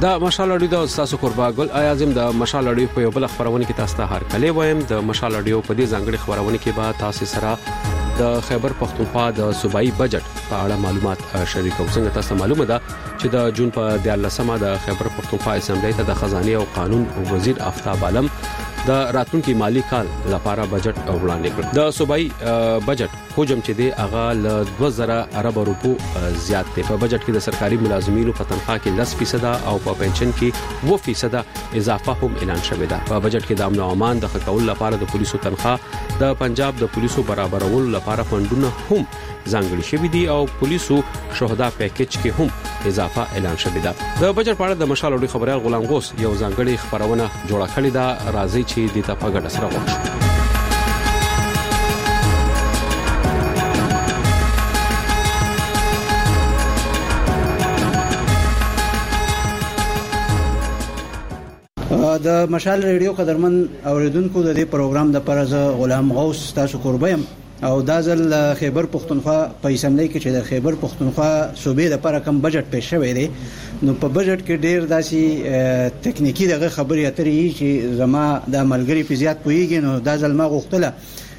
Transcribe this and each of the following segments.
د مشال اډیو د تاسو قربا ګل اعظم د مشال اډیو په یو بل خبرونه کې تاسو ته هر کله وایم د مشال اډیو په دې ځانګړي خبرونه کې به تاسو سره د خیبر پختونخوا د صوبایي بجټ په اړه معلومات شریکو. څنګه تاسو معلومه ده چې د جون په 14مه د خیبر پختونخوا اسمبلی ته د خزانه او قانون وزیر آفتاب عالم د راتلونکي مالی کال لپاره بجټ وړاندې کړ. د صوبایي بجټ حجم چې دی هغه ل 2000 ارب روپو زیات دی. په بجټ کې د سرکاري ملازمینو په تنخواه کې 10% او په پنشن کې 2% اضافه هم اعلان شوې ده. په بجټ کې د امن او امان د ښه کولو لپاره د پولیسو تنخواه د پنجاب د پولیسو برابرولو لپاره فندونه هم ځانګړي شوي دي او پولیسو شهدا پیکیج کې هم اضافه اعلان شوې ده. د بجټ په اړه د مشال اډیو خبريال غلام غوث یو ځانګړي خبرونه جوړه کړې ده. راځي چې د تپا ګډه سره وښیو. د مشال ریډیو قدرمن اوریدونکو د دې پروګرام د پرز غلام غوث تاسو قربایم او دا ځل خیبر پختونخوا په اسمبلی کې چې د خیبر پختونخوا صوبې لپاره کم بجټ پیښ شوی دی نو په بجټ کې ډیر داسي ټکنیکی دغه خبرې اترې چې زما د ملګری په زیات پویږي نو دا ځل ما غوښتله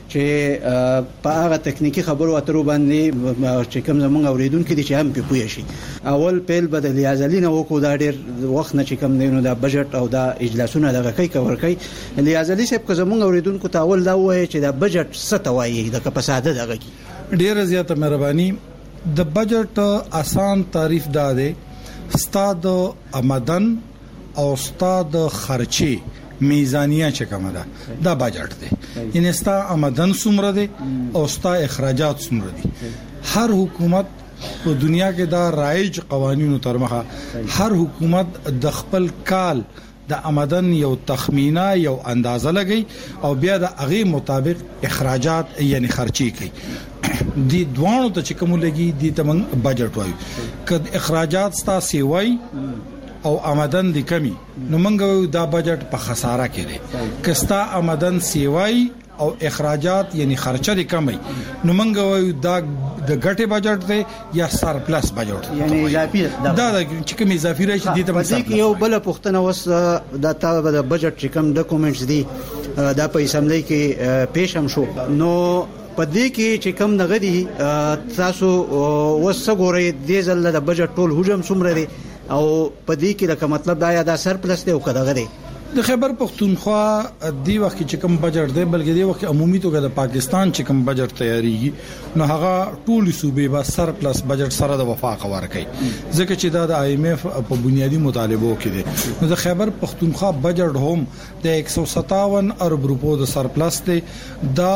چې په هغه ټکنیکی خبرو اترو باندې چې کوم زمونږ اوریدونکو دي چې هم په پوي شي. اول پیل بدل لیازلینه وکړو دا ډیر وخت نه چې کوم دی نو دا بجټ او دا اجلاسونه دغه کوي کور کوي. لیازلی صاحب که زمونږ اوریدونکو ته اول دا وایي چې دا بجټ څه ته وایي د کپساده دغه کی ډیر زیاته مهرباني. د بجټ آسان تعریف دا دی استاد آمدن او استاد خرچي میزانیه چې کومه ده دا بجټ دی. یعنی ستا آمدن څومره دی او ستا اخراجات څومره دي. هر حکومت په دنیا کې دا رایج قوانینو تر مخه هر حکومت د خپل کال د آمدن یو تخمینه یو اندازه لګي او بیا د هغه مطابق اخراجات یعنی خرچي کوي. دي دوانو ته چې کوم لګي دي ته بجټ وایي. کله اخراجات ستا سیوای او آمدن دی کمی نو منګو دا بجټ په خساره کې دی. کستا آمدن سیوای او اخراجات یعنی خرچه دی کمی نو منګو دا د ګټه بجټ دی یا سرپلس بجټ یعنی اضافي دا چې کوم اضافي راشي دي ته مثلا یو بل پښتنه وس دا تا د بجټ چې کوم ډاکومېنټس دي دا په اسمبلی کې پیښ هم شو نو پدې کې چې کوم نغدي تاسو وسګورې د ځل د بجټ ټول حجم څومره دی او پدې کې لکه مطلب دا یا دا سرپلس دی او کداغه دی. د خیبر پختونخوا دی وخت چې کوم بجټ دی بلکې دی وخت عمومي توګه د پاکستان چې کوم بجټ تیاریږي نو هغه ټول صوبې با سرپلس بجټ سره د وفاق ورکړي ځکه چې دا د IMF په بنیادی مطالبو کې دی. نو د خیبر پختونخوا بجټ هم د 157 ارب روپو د سرپلس دی. دا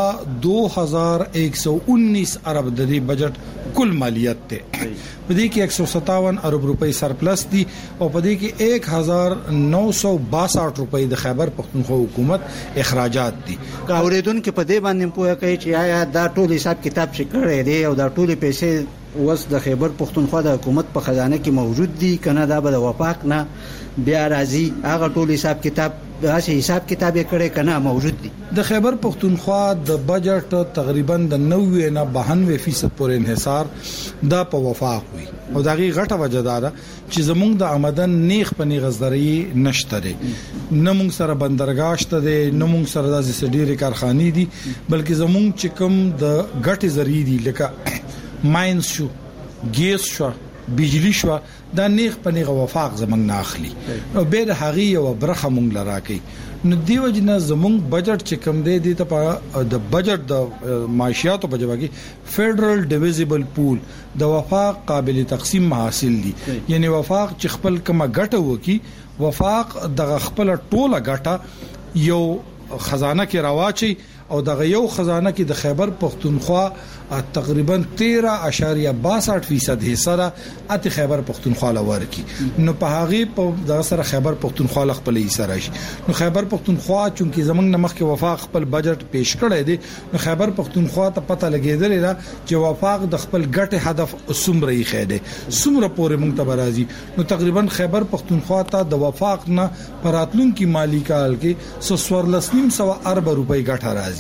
2119 ارب د دې بجټ کل مالیت دی. په دې کې 157 ارب روپۍ سرپلس دي او په دې کې 1962 روپۍ د خیبر پختونخوا حکومت اخراجات دي. اوریدونکو په دې باندې پوهه کوي چې آیا دا ټول حساب کتاب چې کړی دی او دا ټول پیسې وس د خیبر پختونخوا د حکومت په خزانه کې موجود دي کنه دا به د وفاق نه بیا راځي هغه ټول حساب کتاب داسې حساب کتاب یې کړی کنه موجود دي. د خیبر پختونخوا د بجټ تقریبا د 90 نه 92% پورې انحصار دا په وفاق وي او دغه غټه وجه ده چې زموږ د آمدن نیغ په نیغ زرعي نشته دي. نه موږ سره بندرګاه شته دي نه موږ سره د سډيري کارخانې دي بلکې زموږ چې کوم د غټي زرعي دي لکه ماینز شو ګیس شو بجلی شو دا نیغ په نیغ وفاق زمنګ نه اخلي او به د هغه یو برخه مونږ لراکي. نو دیو جنا زمونږ بجټ چې کم دی ته د بجټ د معاشياتو په جواب کې فدرل ډیویزیبل پول د وفاق قابل تقسیم حاصل دي. یعنی وفاق چې خپل کومه ګټه وکي وفاق د خپل ټوله ګټه یو خزانه کې راواچي او دغه یو خزانه کې د خیبر پختونخوا تقریبا 13.62% حصہ را اته خیبر پختونخوا لور کی. نو په هغه په د سره خیبر پختونخوا خپل حصہ راشي. نو خیبر پختونخوا چونکی زمنګ نمخ کې وفاق خپل بجټ پیش کړی دی نو خیبر پختونخوا ته پته لګیدل دا چې وفاق د خپل ګټه هدف سمره یې خېده سمره پورې مونږ راځي. نو تقریبا خیبر پختونخوا ته د وفاق نه پراتلون کی مالی کال کې 1.9 ارب روپۍ ګټه راځي.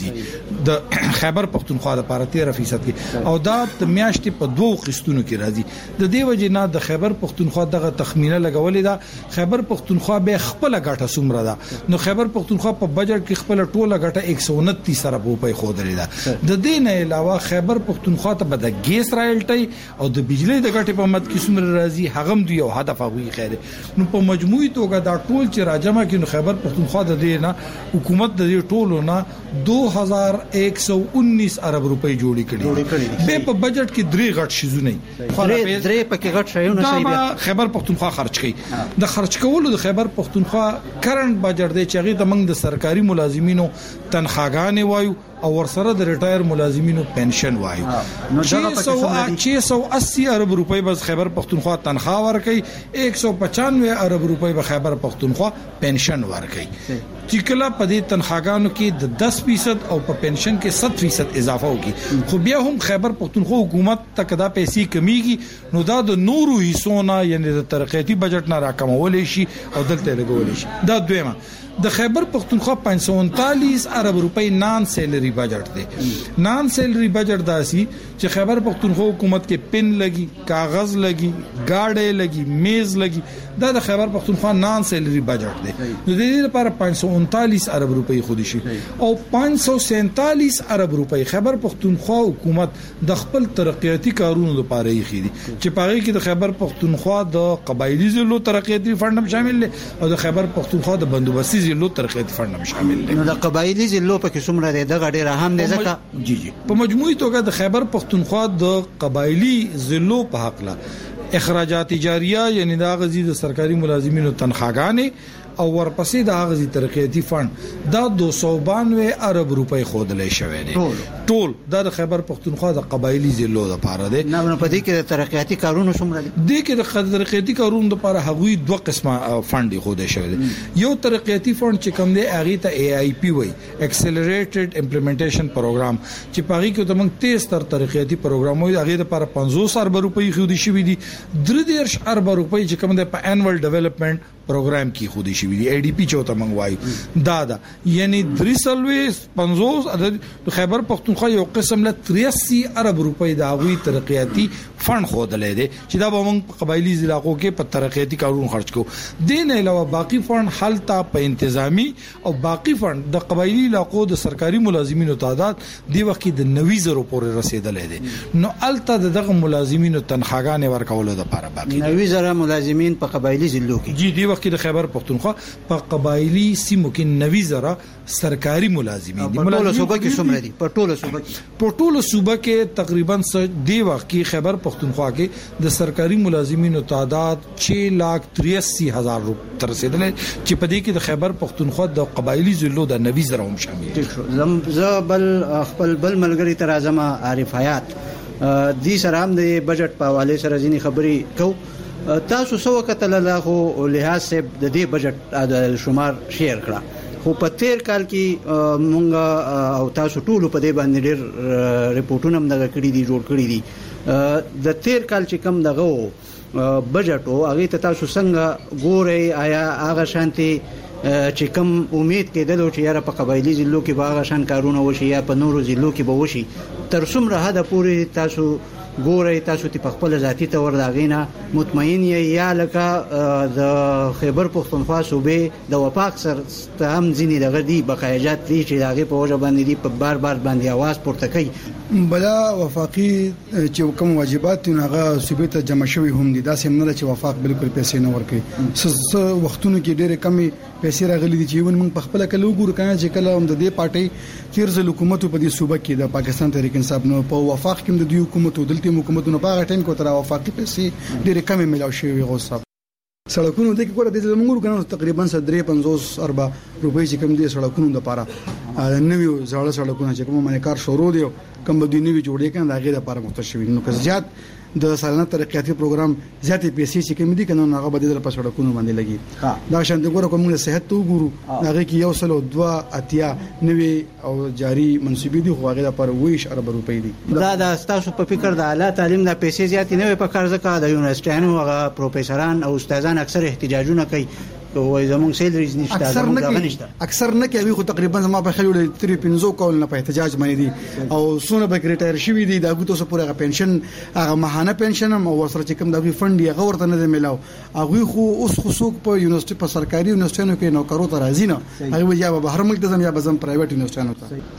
راځي د خیبر پختونخوا لپاره 13% کې او دا د میاشتې په 2 قسطونو کې راځي د دې وجې نه د خیبر پختونخوا دغه تخمینه لګولې ده خیبر پختونخوا به خپل ګټه څومره ده نو خیبر پختونخوا په بجټ کې خپل ټوله ګټه 129 ارب روپۍ خودلې ده د دې نه علاوه خیبر پختونخوا ته به د ګیس رایلټي او د بجلی د ګټې په مد کې څومره راځي هغه هم یو هدف هغوی خیر نو په مجموعي توګه دا ټول چې راجمع کینو خیبر پختونخوا د دې نه حکومت د دې ټولو نه 2119 ارب روپۍ جوړې کړې به په بجټ کې درې غټ شیزونه درې پکې غټ شایونه صحیح خیبر پختونخوا خرج کړي د خرج کولو د خیبر پختونخوا کرنٹ بجټ دی چې هغه د منګ د سرکاري ملازمینو تنخواګانې وایو او ورسره د ریټایر ملازمینو پنشن وایو 680 ارب روپۍ بس خیبر پختونخوا تنخواه ورکړي 195 ارب روپۍ به خیبر پختونخوا پنشن ورکړي چې کله په دې تنخواګانو کې د 10% او په پنشن کې 7% اضافه وکړي خو بیا هم خیبر پختونخوا حکومت تک دا پیسې کمیږي نو دا د نورو حصوں یعنی د ترقیاتی بجټ نه راکمولې شي او دلته لګولې شي دا دویمه د خیبر پختونخوا 539 ارب روپۍ نان سیلری بجټ دی نان سیلری بجټ داسي چې خیبر پختونخوا حکومت کې پن لګي کاغذ لګي گاډي لګي میز لګي دا د خیبر پختونخوا نان سیلری بجټ دی نو د دې لپاره 539 ارب روپۍ خودي شي او 547 ارب روپۍ خیبر پختونخوا حکومت د خپل ترقیاتی کارونو لپاره یې خېدي چې پاره کې د خیبر پختونخوا د قبایلی ضلعو ترقیاتی فند هم شامل دي او د خیبر پختونخوا د بندوبستي ضلعو ترقیاتی فند هم شامل دي نو د قبایلی ضلعو په څومره دی دغه ډیر اهم دی ځکه جی په مجموعي توګه د خیبر پختونخوا د قبایلی ضلعو په حق لا اخراجات جاریه یعنی دا غزي د سرکاري ملازمینو تنخواګانې او ورپسې د هغه ترقیاتی فند دا 292 ارب روپۍ خودلې شوې دي ټول د خیبر پختونخوا د قبایلی ضلعو لپاره دي نه په دې کې د ترقیاتی کارونو څومره دي د کې د ترقیاتی کارونو لپاره هغوی دوه قسمه فند خودې شوې دي یو ترقیاتی فند چې کوم دی هغه ته AIP وای اکسلریټډ امپلیمنټیشن پروګرام چې پاره کې د موږ 13 ترقیاتی پروګرام وای هغه لپاره 50 ارب روپۍ خودي شوې دي 3 ارب روپۍ چې کوم دی په انوال ډیولپمنٹ پروګرام کې خودي شوی دی ADP چوته منغوایو دا یعنی 350 د خیبر پختونخوا یو قسم له 83 ارب روپۍ دا غوي ترقیاتی فند خودلې دي چې دا به موږ قبایلی علاقو کې په ترقیاتی کارونو خرج کو دین علاوه باقی فند حالتا په انتظامی او باقی فند د قبایلی علاقو د سرکاري ملازمینو تعداد دی وخت د 90,000 پورې رسیدلې دي نو الته دغه ملازمینو تنخواګانې ورکول د لپاره باقی 90,000 ملازمین په قبایلی ضلعو کې جی دی وخت د خیبر پختونخوا په قبایلی سیمو کې 90,000 سرکاري ملازمین دي په ټوله صوبه کې څومره دي په ټوله صوبه کې تقریبا دی وخت کې خیبر پختونخوا کې د سرکاري ملازمینو تعداد 6,83,000 تر رسیدلې چې په دې کې د خیبر پختونخوا د قبایلی ضلعو د 90,000 هم شامل دي زبل خپل بل ملګری تر اعظم عارف حیات دې سره هم د بجټ په حواله سره ځینی خبري کو تاسو سو کتل له خو لحاظ سه د دې بجټ د شمار شیر کړه خو په تیر کال کې مونږ او تاسو ټول په دې باندې ډېر ریپورتونه هم دغه کړی دي جوړ کړی دي د تیر کال چې کم دغه بجټ او هغه ته تاسو څنګه ګورئ آیا هغه شانتي چې کم امید کېدل چې یاره په قبایلی ضلعو کې باغ شان کارونه وشي یا په نورو ضلعو کې به وشي تر څومره حد پورې تاسو ګورئ تاسو ته په خپل ذاتی تور داغینه مطمئن یا لکه د خیبر پختونخوا صوبې د وفاق سره هم ځینی دغه دی بقایجات دي چې داغه په وجه باندې دی په بار باندې आवाज پورته کوي بلا وفاقي چې کوم واجبات هغه صوبې ته جمع شوی هم دي دا سم نه چې وفاق بالکل پیسې نه ورکړي وختونو کې ډېر کمی پیسې راغلي دي چې ون موږ په خپل کله وګورو کنه چې کله هم د دې پارټي تیرځل حکومت په دې صوبه کې د پاکستان تحریک انصاف نو په وفاق کې د دې حکومت دلته حکومتونو په هغه ټیم کې تر وفاقي پیسې ډېر کمی ملاو شوی غوسه سړکونو د کې کوله د موږ کنه تقریبا 350 اربع روپۍ چې کوم دي سړکونو لپاره نوې زړه سړکونه چې کوم باندې کار شروع دي کوم د نوې جوړې کنه هغه لپاره مختصوي نو که زیات د سالانه ترقیاتی پروګرام زیاتې پیسې چې کوم دي کنه هغه بدل په سړکونو باندې لګي دا شان د ګورو کوم د صحت تو ګورو هغه کې یو سلو 2 اتیا نوې او جاری منسوبې دي خو هغه لپاره 20 ارب روپۍ دي دا د تاسو په فکر د اعلی تعلیم د پیسې زیاتې نه په کار ځکه د یونیورسيټانو هغه پروفیسوران او استادان اکثر احتجاجونه کوي وای زموږ سیلریز نشته اکثر نه کوي خو تقریبا ما په خلل 350 کول نه په احتجاج باندې دي او سونه به ریټایر شوی دي دا غوتو سره پوره پنشن هغه ماهانه پنشن او ورسره چې کوم د فند یې غورته نه ملاو هغه خو اوس خصوص په یونیورسيټي په سرکاري یونیورسيټونو کې نوکرو ته راځي نه هغه یا به هر ملک ته یا به زم پرایویټ یونیورسيټونو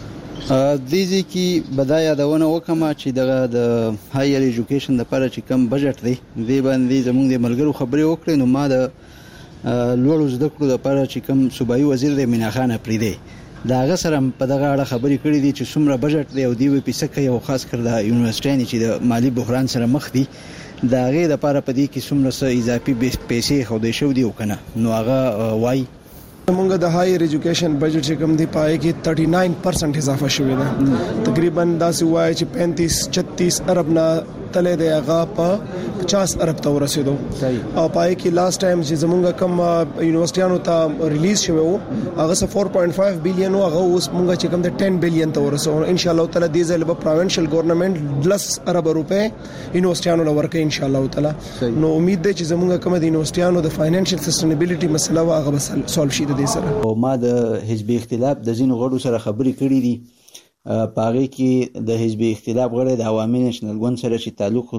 ته دیږي کې بدایادونه وکما چې د هایر ایجوکیشن لپاره چې کم بجټ دی باندې زموږ د ملګرو خبرې وکړې نو ما د لوړو زده کړو لپاره چې کم صوبایي وزیر د مینا خان پریدي دا غسر په دغه اړه خبرې کړې دي چې څومره بجټ دی او دی په پیسه کې او خاص کر د یونیورسيټي چې د مالی بحران سره مخ دي دا غي د لپاره په دې کې څومره اضافي پیسې خو د شو دی وکنه نو هغه وای موږ د هایر ایجوکیشن بجټ چې کوم دی پای کې 39% اضافه شوې ده تقریبا دا سوای چې 35-36 ارب نه تلې دی هغه په 50 ارب ته ورسېدو او پای کې لاست ټایم چې زمونږ کم یونیورسيټانو ته ریلیز شوی وو هغه 4.5 بلین او هغه اوس مونږ چې کوم د 10 بلین ته ورسو ان شاء الله تعالی دې ځل په پروینشل ګورنمنت 10 ارب روپے یونیورسيټانو لورکه ان شاء الله تعالی نو امید ده چې زمونږ کوم د یونیورسيټانو د فاینانشل سستینبیلیټي مسله هغه به سولف شي د دې سره او ما د حزب اختلاف د زینو غړو سره خبرې کړې دي پاره کې د حزب اختلاف غړي د عوامي نېشنل ګوند سره چې تعلق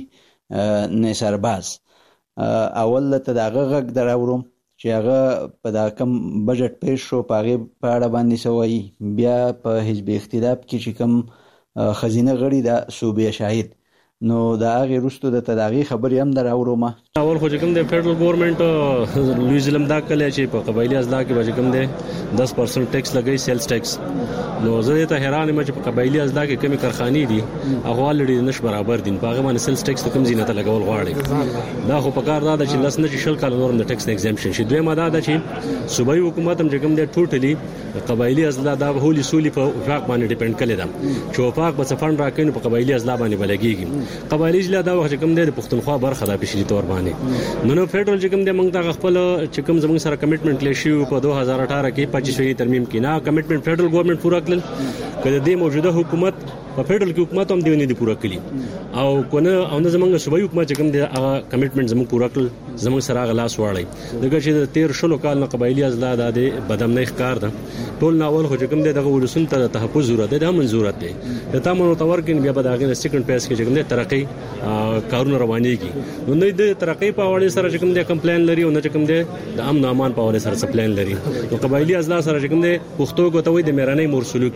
لري نثرباز اول ته دغه غږ دراورم چې هغه په دا کم بجټ پیښ شو پاره په اړه باندې سوي بیا په حزب اختلاف کې چې کم خزینه غړي د صوبې شاهد نو دا هغه رستو د تداغي خبري هم دراورومه اول خو کوم د فدرل ګورنمنت لوی ظلم دا کله چې په قبایلی ازلا کې به کوم د 10% ټیکس لګي سیلز ټیکس نو زه ته حیران یم چې په قبایلی ازلا کې کمی کارخانې دي هغه ولړي نش برابر دي په هغه باندې سیلز ټیکس کم زینت لګول غواړي دا خو په کار دا چې لس نه شل کال نورم د ټیکس ایگزامپشن شي دوی ماده دا چې صوبایي حکومت هم کوم د ټوټلی قبایلی ازلا دا هولي سولي په وفاق باندې ډیپند کړي دا چې وفاق به څفند راکې په قبایلی ازلا باندې بلګيږي قبایلی ځله دا وخت کوم د پښتونخوا برخه د پېښې تور باندې نو فدرل چې کوم د موږ د خپل چې کوم زموږ سره کمټمنټ لشي په 2018 کې 25 ترمیم کې نه کمټمنټ فدرل ګورنمنت پورا کړل کله د موجوده حکومت په فدرل کې حکومت هم دیونه دي پورا کړی او کنه او نه زموږ صوبایي حکومت چې کوم د کمټمنټ زموږ پورا کړل زموږ سره غلاس واړی دغه چې 13 شلو کال نه قبایلی ازلا د بدامنۍ ښکار ده ټول ناول خو چې کوم دغه ولسون ته تحفظ ضرورت ده منظورت ده د تامو تور کې بیا به دغه سیکنډ پیس کې چې کوم د ترقی کارونه روانيږي نو نه د ترقی په اړه سره چې کوم د کمپلین لري او نه چې کوم د امن امان په اړه سره سپلین لري نو قبایلی ازلا سره چې کوم د پښتو غوتوي د میرانې مور سلوک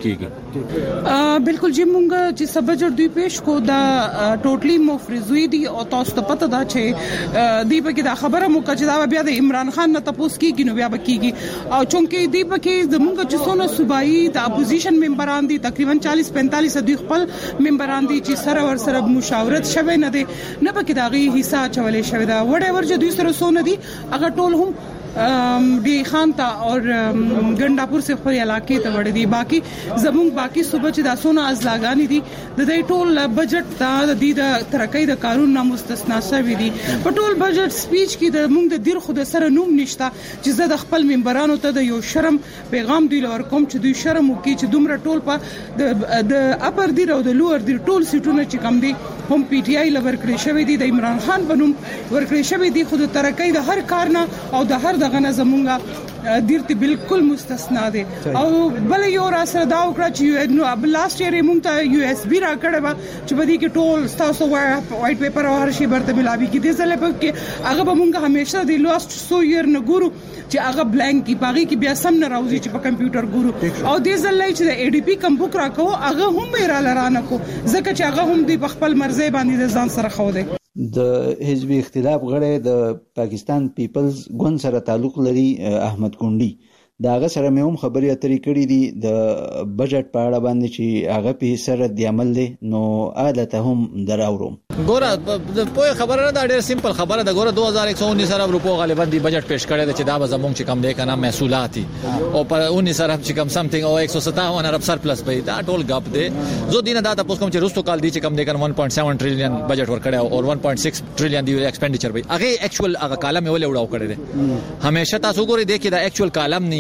کیږي بالکل جی مونږ چې سبجټ دوی پیش کو دا ټوټلی مفرزوی دي او تاسو ته پته دا چې دی په کې دا خبره مو کچ دا بیا د عمران خان نه تاسو کیږي نو بیا بکیږي او چونکه دی په کې زمونږ چې سونه صوبایي د اپوزیشن ممبران دي تقریبا 40-45 دوی خپل ممبران دي چې سره ور سره مشاورت شوه نه دي نه پکې دا غي حصہ چولې شوی دا وړ ور چې دوی سره سونه دي هغه ټول هم डी खान تا और ګنداپور سے خپل علاقې ته وړ دي باقي زموږ باقي صوبه چې د سونه ازلاګانی دي د دې ټول بجټ ته د دې د ترقۍ د قانون نه مستثنا شوی دي په ټول بجټ سپیچ کې د موږ د دیر خود سره نوم نشته چې زه د خپل ممبرانو ته د یو شرم پیغام دی لور کوم چې دوی شرم وکړي چې دومره ټول په د اپر دی او د لوور دی ټول سیټونه چې کم دي هم پی ټی آی لور کړی شوی دي د عمران خان بنوم ورکړی شوی دي خود ترقۍ د هر کار نه او د هر دغه نه زمونږه دیرته بالکل مستثنا دي او بل یو را سره دا وکړه چې نو اب لاست ایئر موږ ته یو اس بي را کړه چې بدی کې ټول تاسو وایټ پیپر او هر شی برته ملابي کې دي ځله په کې هغه به موږ همیشه د لاست 100 ایئر نه ګورو چې هغه بلانک کی باغی کې بیا سم نه راوځي چې په کمپیوټر ګورو او دې ځله چې د ای ډی پی کم بوک راکو هغه هم را لرانه کو ځکه چې هغه هم د خپل مرزي باندې ځان سره خو دی د حزب اختلاف غړي د پاکستان پیپلز ګوند سره تعلق لري احمد کونډي داغه سره مې هم خبرې اترې کړې دي د بجټ په اړه باندې چې هغه په سره د عمل دي نو عادت هم دراوروم ګوره د پوهه خبره ده ډېر سیمپل خبره ده ګوره 2119 ارب روپو غالبا دی بجټ پیش کړی دی چې دا به زموږ چې کم دی کنه محصولات او پر 19 ارب چې کم سمثینګ او 157 ارب سرپلس به دا ټول غپ دی زه دینه دا تاسو کوم چې روستو کال دی چې کم دی کنه 1.7 ټریلیون بجټ ور کړی او 1.6 ټریلیون دی ایکسپینډیچر به هغه اکچوال هغه کالم ولې وړاو کړی دی همیشه تاسو ګورئ دی کې دا اکچوال کالم نه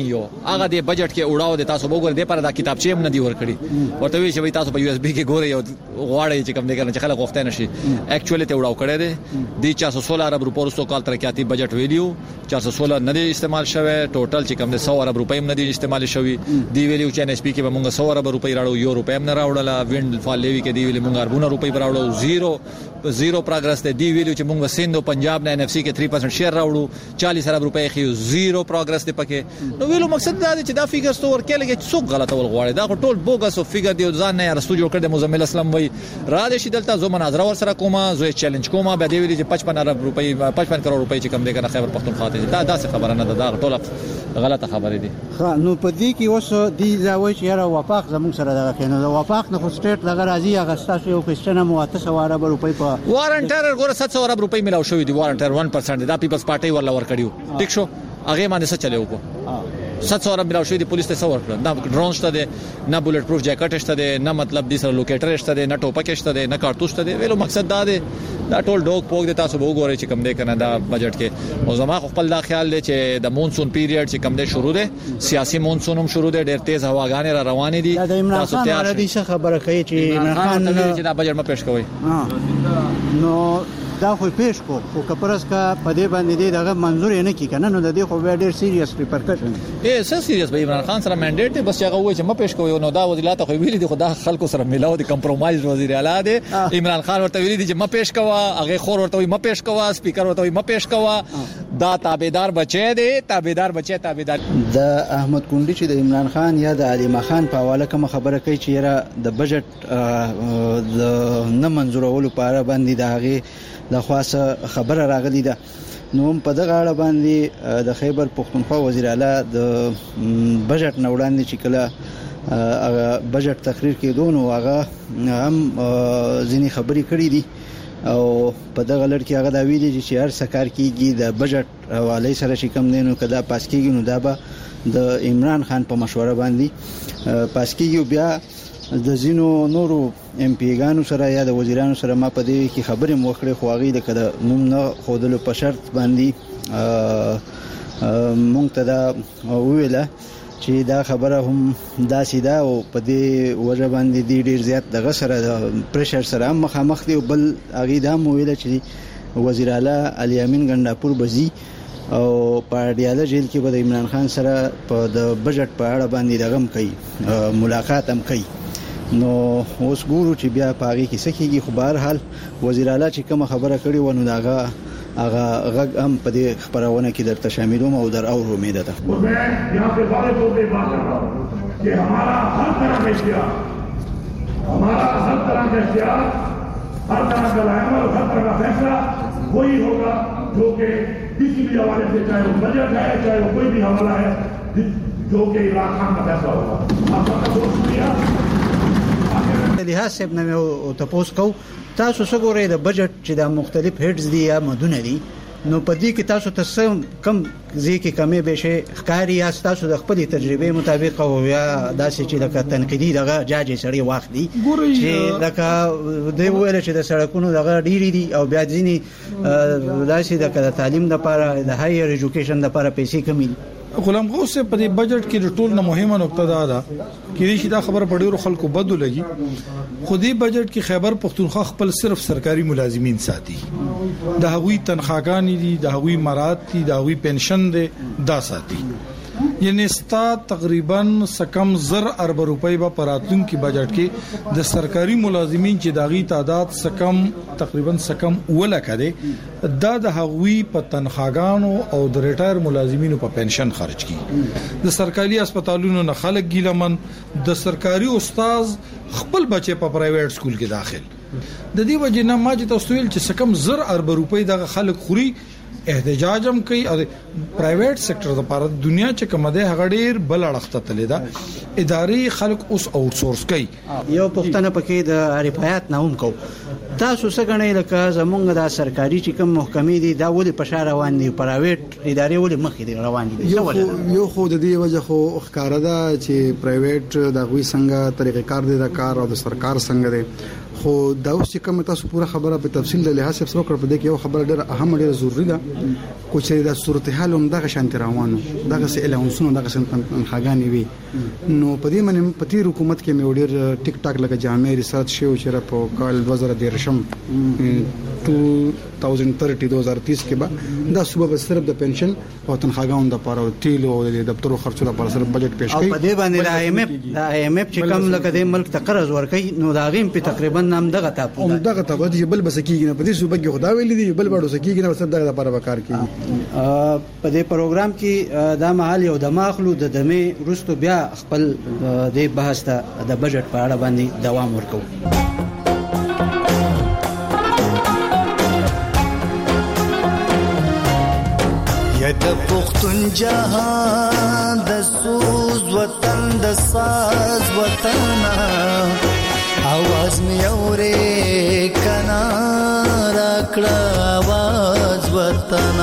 یو هغه د بجټ کې وړاو د تاسو وګورئ د پر دا کتابچې هم نه دی ورکړي ورته وی چې تاسو په یو اس بي کې ګورئ او غواړئ چې کوم دې کنه چې خلک وخت نه شي اکچوالي ته وړاو کړی دی د 416 ارب روپو سو کال ترقیاتی بجټ ویلیو 416 نه دی استعمال شوه ټوټل چې کوم د 100 ارب روپۍ هم نه دی استعمال شوی دی ویلیو چې ان اس پی کې موږ 100 ارب روپۍ راړو یو روپۍ هم نه راوړل ویند فال لیوی کې دی ویلی موږ اربونه روپۍ راوړو زیرو پروګرس دی ویلیو چې موږ سند او پنجاب نه ان اف سی کې 3% شیر راوړو 40 ارب روپۍ خو زیرو پروګرس دی پکې نو ویلو مقصد دا دی چې دا فیګر ستور کېلګي څوک غلطه ول غواړي دا ټول بوګس او فیګر دی ځان نه رسو جوړ کړ د مزمل اسلام وای را دي شیدلته زو مناظره ور سره کومه زو چیلنج کومه به دی ویلي چې 55 ارب روپۍ 55 کروڑ روپۍ چې کم دی کنه خیبر پختونخوا ته دا څه خبره نه ده دا ټول غلطه خبره دي نو په دې کې اوس دی ځوي چې را وفاق زموږ سره دغه کینو د وفاق نه خو سټیټ لګا راځي هغه ستاسو یو کوېسچن مو 800 ارب روپۍ په وارنټر ګوره 700 ارب روپۍ ملاو شوې دي وارنټر 1% دا پیپلز پارټي ورلا ور کړیو ټیک شو هغه باندې څه چلے وکړو 700 ارب ملاو شوې دي پولیس ته څور کړ نه ډرون شته دي نه بولټ پروف جاکټ شته دي نه مطلب دي سره لوکیټر شته دي نه ټوپک شته دي نه کارتوس شته دي ویلو مقصد دا دی دا ټول ډوګ پوک د تاسو وګورئ چې کوم دی کنه دا بجټ کې او زما خپل دا خیال دی چې د مونسون پیریډ چې کوم دی شروع دی سیاسي مونسون هم شروع دی ډېر تیز هواګانې را روانې دي تاسو ته دې څه خبره کوي چې عمران خان چې دا بجټ ما پېښ کوي نو دا خو پیش کو خو کپرس کا پدې باندې دی دغه منظور نه کی کنه نو د دې خو ډېر سیریس ریپرکشن څه سیریس به عمران خان سره منډیټ دی بس هغه وایي چې ما پېښ کوي نو دا وزیرات خو ویلي دي خدا خلکو سره ملاو دي کمپرومایز وزیر اعلی دی عمران خان ورته ویلي دي چې ما پېښ کوا هغه خور ورته وایي ما پېښ کوا سپیکر ورته وایي ما پېښ کوا دا تابعدار بچی دی تابعدار د احمد کونډي چې د عمران خان یا د علي خان په حواله کوم خبره کوي چې را د بجټ د نه منزورولو لپاره باندې دغه د خاصه خبره راغلی ده نو په دغه اړه باندې د خیبر پختونخوا وزیر اعلی د بجټ نوړاندې چې کله بجټ تقریر کېدو نو هغه هم ځینی خبري کړې دي او په دغه لړ کې هغه دا ویلي چې هر سکار کېږي د بجټ حواله سره چې کوم دینو کدا پاس کېږي نو دا به د عمران خان په مشوره باندې پاس کېږي بیا د زینو نورو ام پی ګانو سره یا د وزیرانو سره ما په دې کې خبرې موخړې خو هغه د کده نوم نه خودلو په شرط باندې مونږ ته دا ویله چې دا خبره هم داسې ده او په دې وجه باندې ډیر زیات دغه سره د پریشر سره مخامخ دی بل هغه دا مو ویله چې وزیر اعلی علي امین ګنداپور بزي او په ډیاله جیل کې به عمران خان سره په د بجټ په اړه باندې دغم کوي ملاقات هم کوي نو اوس ګورو چې بیا پاږي کې سکیږي خو بهر حال وزیر اعلی چې کوم خبره کړې و نو داغه هغه غږ هم په دې خبرونه کې درته شاملوم او در اور امید ده یہاں پہ والے کو بھی بات کر رہا ہوں کہ ہمارا ہر طرح کا اختیار ہر طرح کا عمل ہر طرح کا فیصلہ وہی ہوگا جو کہ کسی بھی حوالے سے چاہے وہ بجٹ ہے چاہے وہ کوئی بھی حوالہ ہے جو کہ عمران خان کا فیصلہ ہوگا آپ کا بہت شکریہ لحاظ صاحب نه او تاسو کو تاسو څنګه د بجټ چې د مختلف هډز دي یا مدونه دي نو په دې کې تاسو ته کم ځکه کمې به شي ښکاری یا تاسو د خپل تجربه مطابق او یا داسې چې د تنقیدي دغه جاجي سړی وخت دي چې لکه د ویل چې د سړکونو دغه ډیری دي او بیا ځینی داسې د تعلیم لپاره د هایر ایجوکیشن لپاره پیسې کمی دي غلام غوث سے په بجټ کې ټول نه مهمه نقطه ده چې دا خبره په ډیرو خلکو بدو لګي خودي بجټ کې خیبر پختونخوا خپل صرف سرکاري ملازمین ساتي د هغوی تنخواګانی دي د هغوی مراد دي د هغوی پنشن دي دا ساتي یعنی ستا تقریبا سکم زر ارب روپۍ په پراتون کې بجټ کې د سرکاري ملازمین چې داغي تعداد سکم تقریبا سکم ولا کړي دا د هغوی په تنخواګانو او د ریټایر ملازمینو په پنشن خرج کی د سرکاري هسپتالونو نه خلک ګیلمن د سرکاري استاد خپل بچي په پرایویټ سکول کې داخل د دې وجه نه ما چې تاسو ویل چې سکم زر ارب روپۍ د خلک خوري احتجاج هم کوي او پرایویټ سېکټر د لپاره دنیا چې کوم ده هغه ډیر بل اړخته تللی دا اداري خلک اوس اوټ سورس کوي یو پښتنه پکې د عارفایت نه هم کو تاسو څنګه غنئ لکه زمونږ د سرکاري چې کوم محکمې دي دا ولې په شار روان دي پرایویټ ادارې ولې مخې دي روان دي یو خو د دې وجه خو ښکارا ده چې پرایویټ د غوي څنګه طریقې کار دي د کار او د سرکار څنګه دي خو دا اوس چې کوم تاسو پوره خبره په تفصیل د لحاظ سره وکړه په دې کې یو خبره ډېره اهم ډېره ضروری ده کوچې د صورتحال هم دغه شانت روانو دغه سه الاونسونو دغه خاګانی وي نو په دې باندې په تیر حکومت کې مې وړر ټیک ټاک لکه جامع ریسرچ شو چې په کال 2013 2030 کې به دا صوبه به صرف د پنشن او تنخواګانو د پاره او تیل او د دفترو خرچو لپاره صرف بجټ پیش کړي او په دې باندې د آی ایم اف چې کم لکه د ملک ته قرض ورکړي نو دا غیم په تقریبا نام دغه تاسو دغه تاسو چې بل بس کېږي په دې صوبه کې خدا ویلي دی بل باندې سکیږي نو صرف دغه لپاره وکړ کیږي په دې پروګرام کې دا محل یو د ماخلو د دمه رستو بیا خپل د بحث ته د بجټ په اړه باندې دوام ورکو د پختون جهان د سوز وطن د ساز وطن आवाज می اورې کنا راکړه आवाज وطن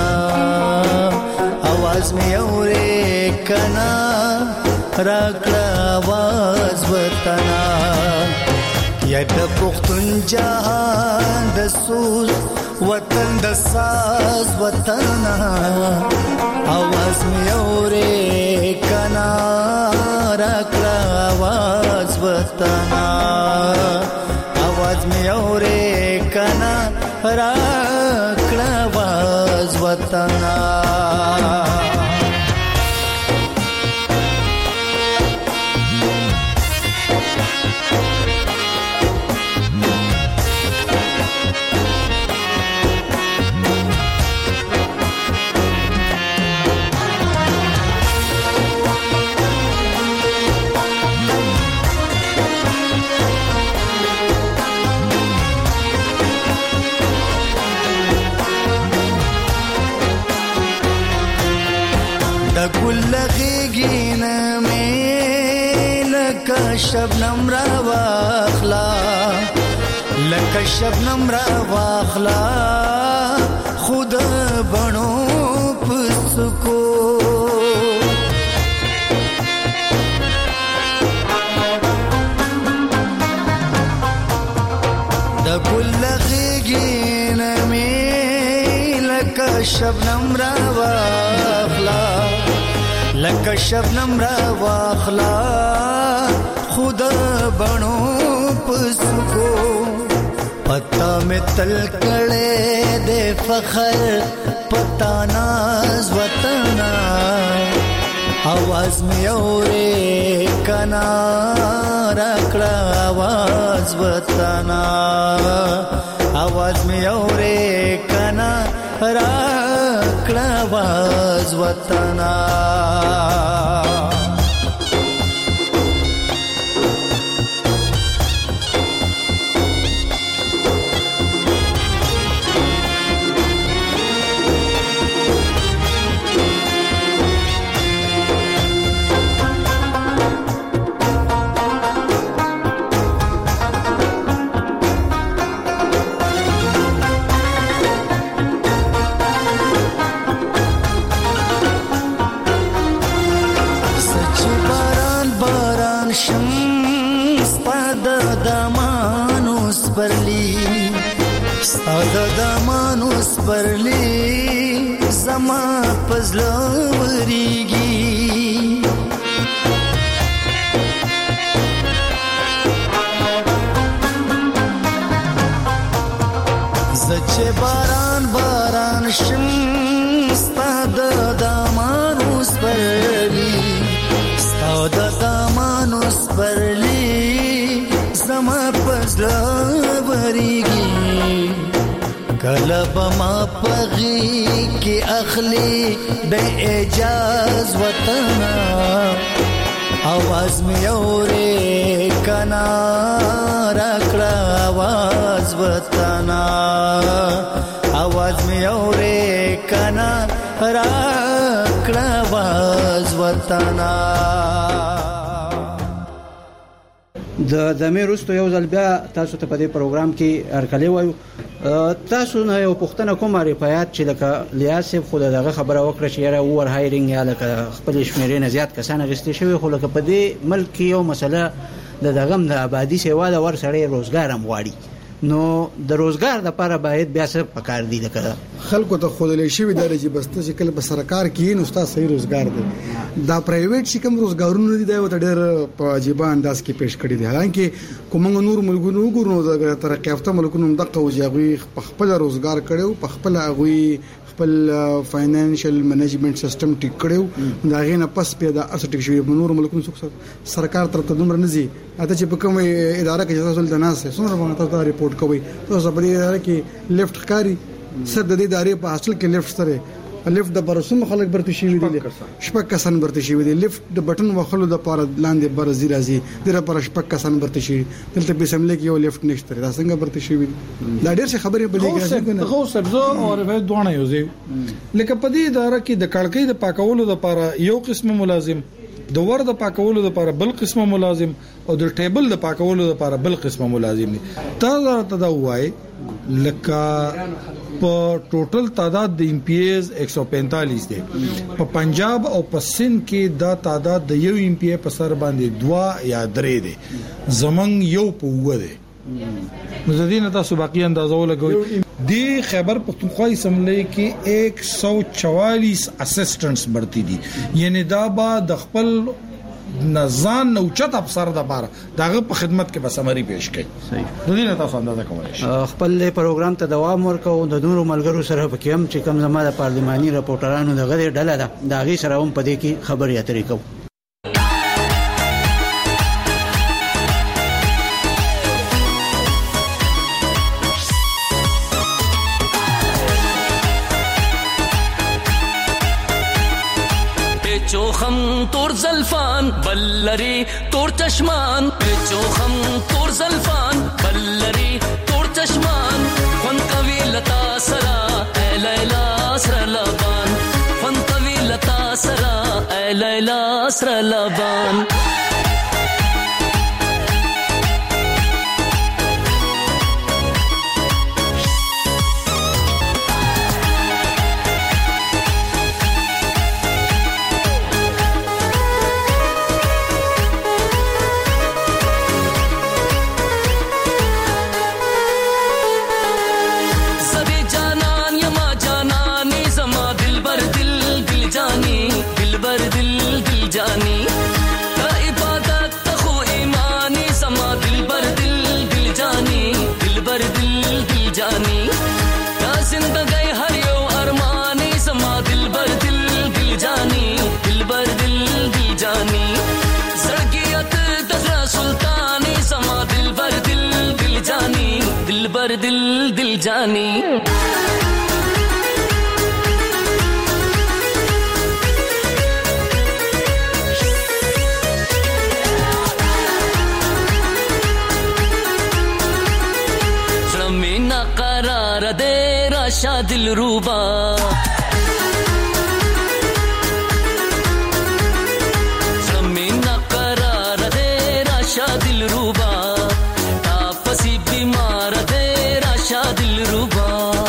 आवाज می اورې کنا راکړه आवाज وطن یا د پختون جهان د سوز وطن د ساز وطن आवाज می اورې کنا راکړه आवाज وطن आवाज می اورې کنا راکړه आवाज وطن لغينا ميلك شبنم رواخلا لك شبنم رواخلا خود بنو پسکو د ګل لغينا ميلك شبنم رواخلا لکه شبنم را واخلا خود بنو پسکو پتا میں تل کڑے دے فخر پتا ناز وطنا आवाज میں اورے کنا راکڑا आवाज وطنا आवाज میں اورے کنا راکڑا आवाज وطنا دمانوس برلی زما پزلوریږي زچه باران باران شم ستاد دمانوس برلی ستاد دمانوس برلی زما پزلوریږي کلب ما پغی کی اخلی بے اجاز وطنا आवाज میں اورے کنا راکڑا आवाज وطنا आवाज میں اورے کنا راکڑا आवाज وطنا د دمه رستو یو ځل بیا تاسو ته په دې پروګرام کې هرکلی وایو تاسو نه یو پښتنه کومه ریپایات چې لکه لیاسف خو دغه خبره وکړه چې یاره اوور هایرینګ یا لکه خپل شمیرې نه زیات کسان غستې شوی خو لکه په دې ملک یو مسله د دغم د آبادی سیوا د ور سړی روزګار هم غواړي نو د روزګار د لپاره باید بیا څه پکار دي لکه خلکو ته خودلې شوی دی چې بس ته کله په سرکار کې نو ستا صحیح روزګار دی دا پرایویټ چې کوم روزګارونه دي دا وته ډېر په عجیب انداز کې پیش کړی دي حالانکه کوم نور ملکونو وګورنو د ترقی یافته ملکونو دغه وجهوي په خپل روزګار کړو په خپل هغه خپل فاینانشل منیجمنت سیستم ټیک کړو دا غینه پس پیدا ارټیک شوی په نور ملکونو څخه سرکار تر تدمر نزي اته چې په کوم اداره کې تاسو د ناس څومره باندې تاسو ریپورت کوي تاسو په دې اداره کې لیفت ښکاری سر د دې ادارې په اصل کې لیفت سره لیفت د برسوم خلک برته شي وي شپږ کسان برته شي وي لیفت د بٹن وخلو د پاره لاندې برزي راځي د لپاره شپږ کسان برته شي دلته به سملې کې یو لیفت نشته دا څنګه برته شي وي دا ډېر څه خبرې بلېږي غو سبزو او رفه دوه یو ځای لکه په دې اداره کې د کړکۍ د پاکولو لپاره یو قسم ملازم د ور د پاکولو لپاره بل قسمه ملازم او د ټیبل د پاکولو لپاره بل قسمه ملازم دي تا دا وای لکه په ټوټل تعداد د ایم پی ایز 145 دي په پنجاب او په سند کې دا تعداد د یو ایم پی ای په سر باندې 2 یا 3 دي زمنګ یو په و دي نو ځدین تاسو باقی اندازو لګوي دی خیبر پختونخوا اسمبلی کې 144 اسسټنټس برتی دي یعنی دا با د خپل نزان نوچت افسر د بار داغه په خدمت کې بسمري پیش کړي صحیح د دې تاسو اندازه کولای شئ خپل پروګرام ته دوام ورکو د نورو ملګرو سره په کوم چې کوم زموږ پارلماني راپورټرانو دغه ډله ده دا غي سره هم پدې کې خبري اترې کوو چوخم تور زلفان بلری تور چشمان چوخم تور زلفان بلری تور چشمان فن کوي لتا سرا اے لیلا سر لبان فن کوي لتا سرا اے لیلا سر لبان दिल जानी ज़मीना करार दे राशा दिल रूबा ज़मीना करार दे राशा दिल रूबा तापसी बीमार दे दिल रूबा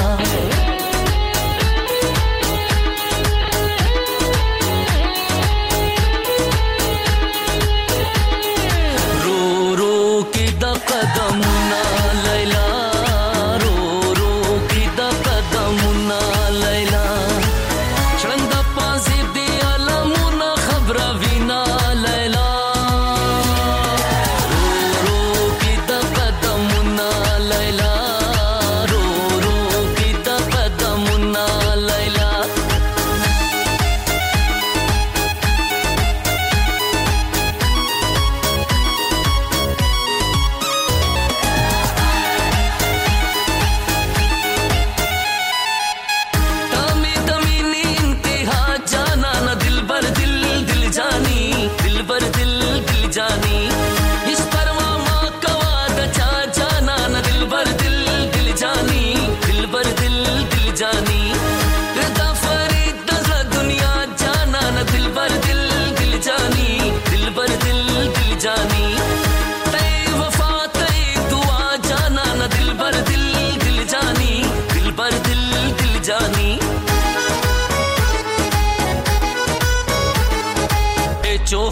रो रो की द कदमुना लैला रो रो की द कदमुना लैला चंद पासी दी अलमुना खबर विना लैला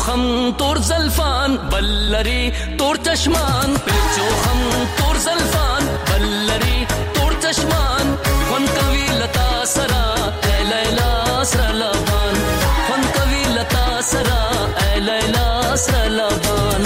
چوخم تور زلفان بلری تور چشمان په چوخم تور زلفان بلری تور چشمان خون کوي لتا سرا اے لیلا سر لبان خون کوي لتا سرا اے لیلا سر لبان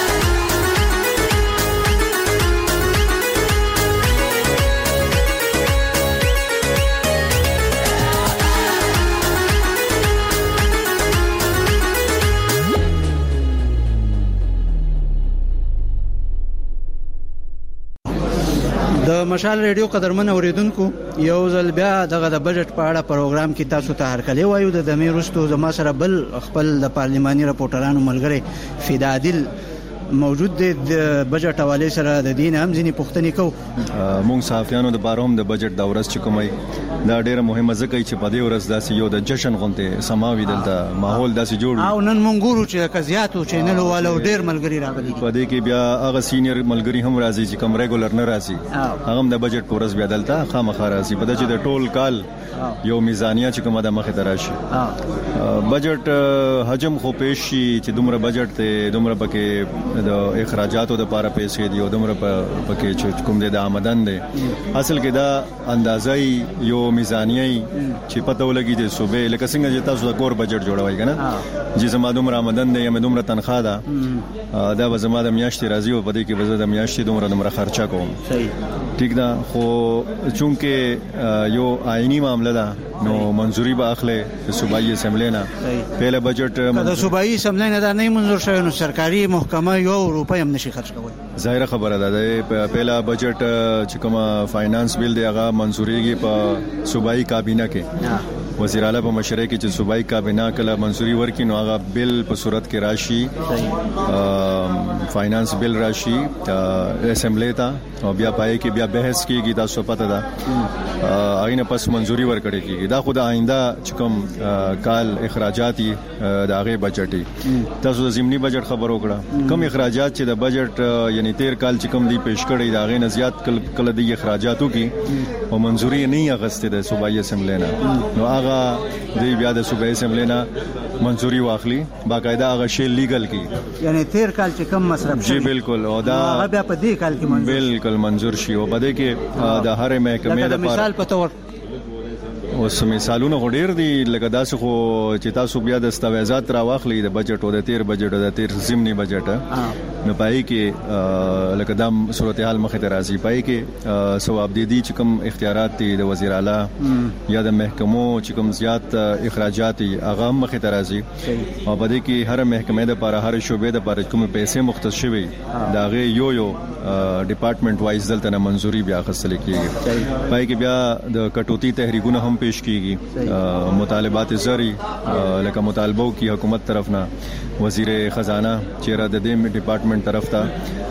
د مشال ریډیو قدرمن اوریدونکو یو ځل بیا دغه د بجټ په اړه پروګرام کې تاسو ته هرکلی وایو د دمې وروسته زما سره بل خپل د پارلماني راپورټرانو ملګری فدا عادل موجود دی د بجټ حواله سره د دین هم ځینې پوښتنې کوو. مونږ صحافیانو د بارهم د بجټ د ورځ چې کومای دا ډیره مهمه ځکه چې په دې ورځ داسې یو د جشن غونډه سماوي دلته ماحول داسې جوړ او نن مونږ ګورو چې کزياتو چینل والو ډیر ملګری راغلي په دې کې بیا هغه سینیئر ملګری هم راځي چې کوم ریګولر نه راځي هغه د بجټ په ورځ بیا دلته خامخا راځي په دې چې د ټول کال یو میزانیه چې کومه د مخه تراشي بجټ حجم خو پېښ شي چې دومره بجټ ته دومره پکې د اخراجاتو د لپاره پیسې دی او دومره پکې چې کوم د آمدن دی اصل کې دا اندازې یو میزانیه چې پته ولګي د صوبې لکه څنګه چې تاسو د کور بجټ جوړوي کنه چې زما دومره آمدن دی یا دومره تنخواه ده دا به زما د میاشتې راځي او په دې کې به زه د میاشتې دومره خرچه کوم صحیح ٹھیک ده خو چونکه یو آئینی معاملہ ده نو منظوری به اخله د صوبایي اسمبلی نه پهله بجټ د صوبایي اسمبلی نه دا نه منظور شوی نو سرکاري محکمه یو روپۍ هم نشي خرج کول ظاهر خبره ده پهله بجټ چې کومه فاینانس بیل دی هغه منظوریږي په صوبایي کابینه کې وزیر اعلی په مشرۍ کې چې صوبایي کابینه کله منظوری ورکړي نو هغه بیل په صورت کې راشي فاینانس بیل راشي اسمبلی ته او بیا پای کې بیا بحث کیږي تاسو پته ده آینه پس منظوری ورکړي کیږي دا خود آینده چې کوم کال اخراجاتي د هغه بجټي تاسو د ضمني بجټ خبرو کړه کم اخراجات چې د بجټ یعنی 13 کال چې کوم دی پیش کړی دا غي نزيات کله د اخراجاتو کې او منظوری نه غسته د صوبایي اسمبلی نه نو هغه د بیا د صوبایي اسمبلی نه منظوری واخلي باقاعده هغه شی لیګل کی یعنی 13 کال چې کم مصرف جی بالکل او دا بیا په دې کال کې منظور بالکل منظور شي او بده کې د هر محکمې د مثال په تور اوس مثالونه غډیر دي لکه داسې خو چې تاسو بیا د دستاویزات راواخلي د بجټ او د 13 بجټ او د 13 ضمني بجټ نو پای کې لکه د صورتحال مخه ته راځي پای کې ثواب دي چې کوم اختیارات دي د وزیر اعلی یا د محکمو چې کوم زیات اخراجات هغه مخه ته راځي او په دې کې هر محکمې د لپاره هر شوبې د لپاره کوم پیسې مختص شوي دا غي یو ډپارټمنټ وایز دلته منظوري بیا خصل کیږي پای کې بیا د کټوتی تحریکونه هم پیش کیږي مطالبات زری لکه مطالبو کی حکومت طرف نه وزیر خزانه چیرې د دې ډپارټمنټ طرف ته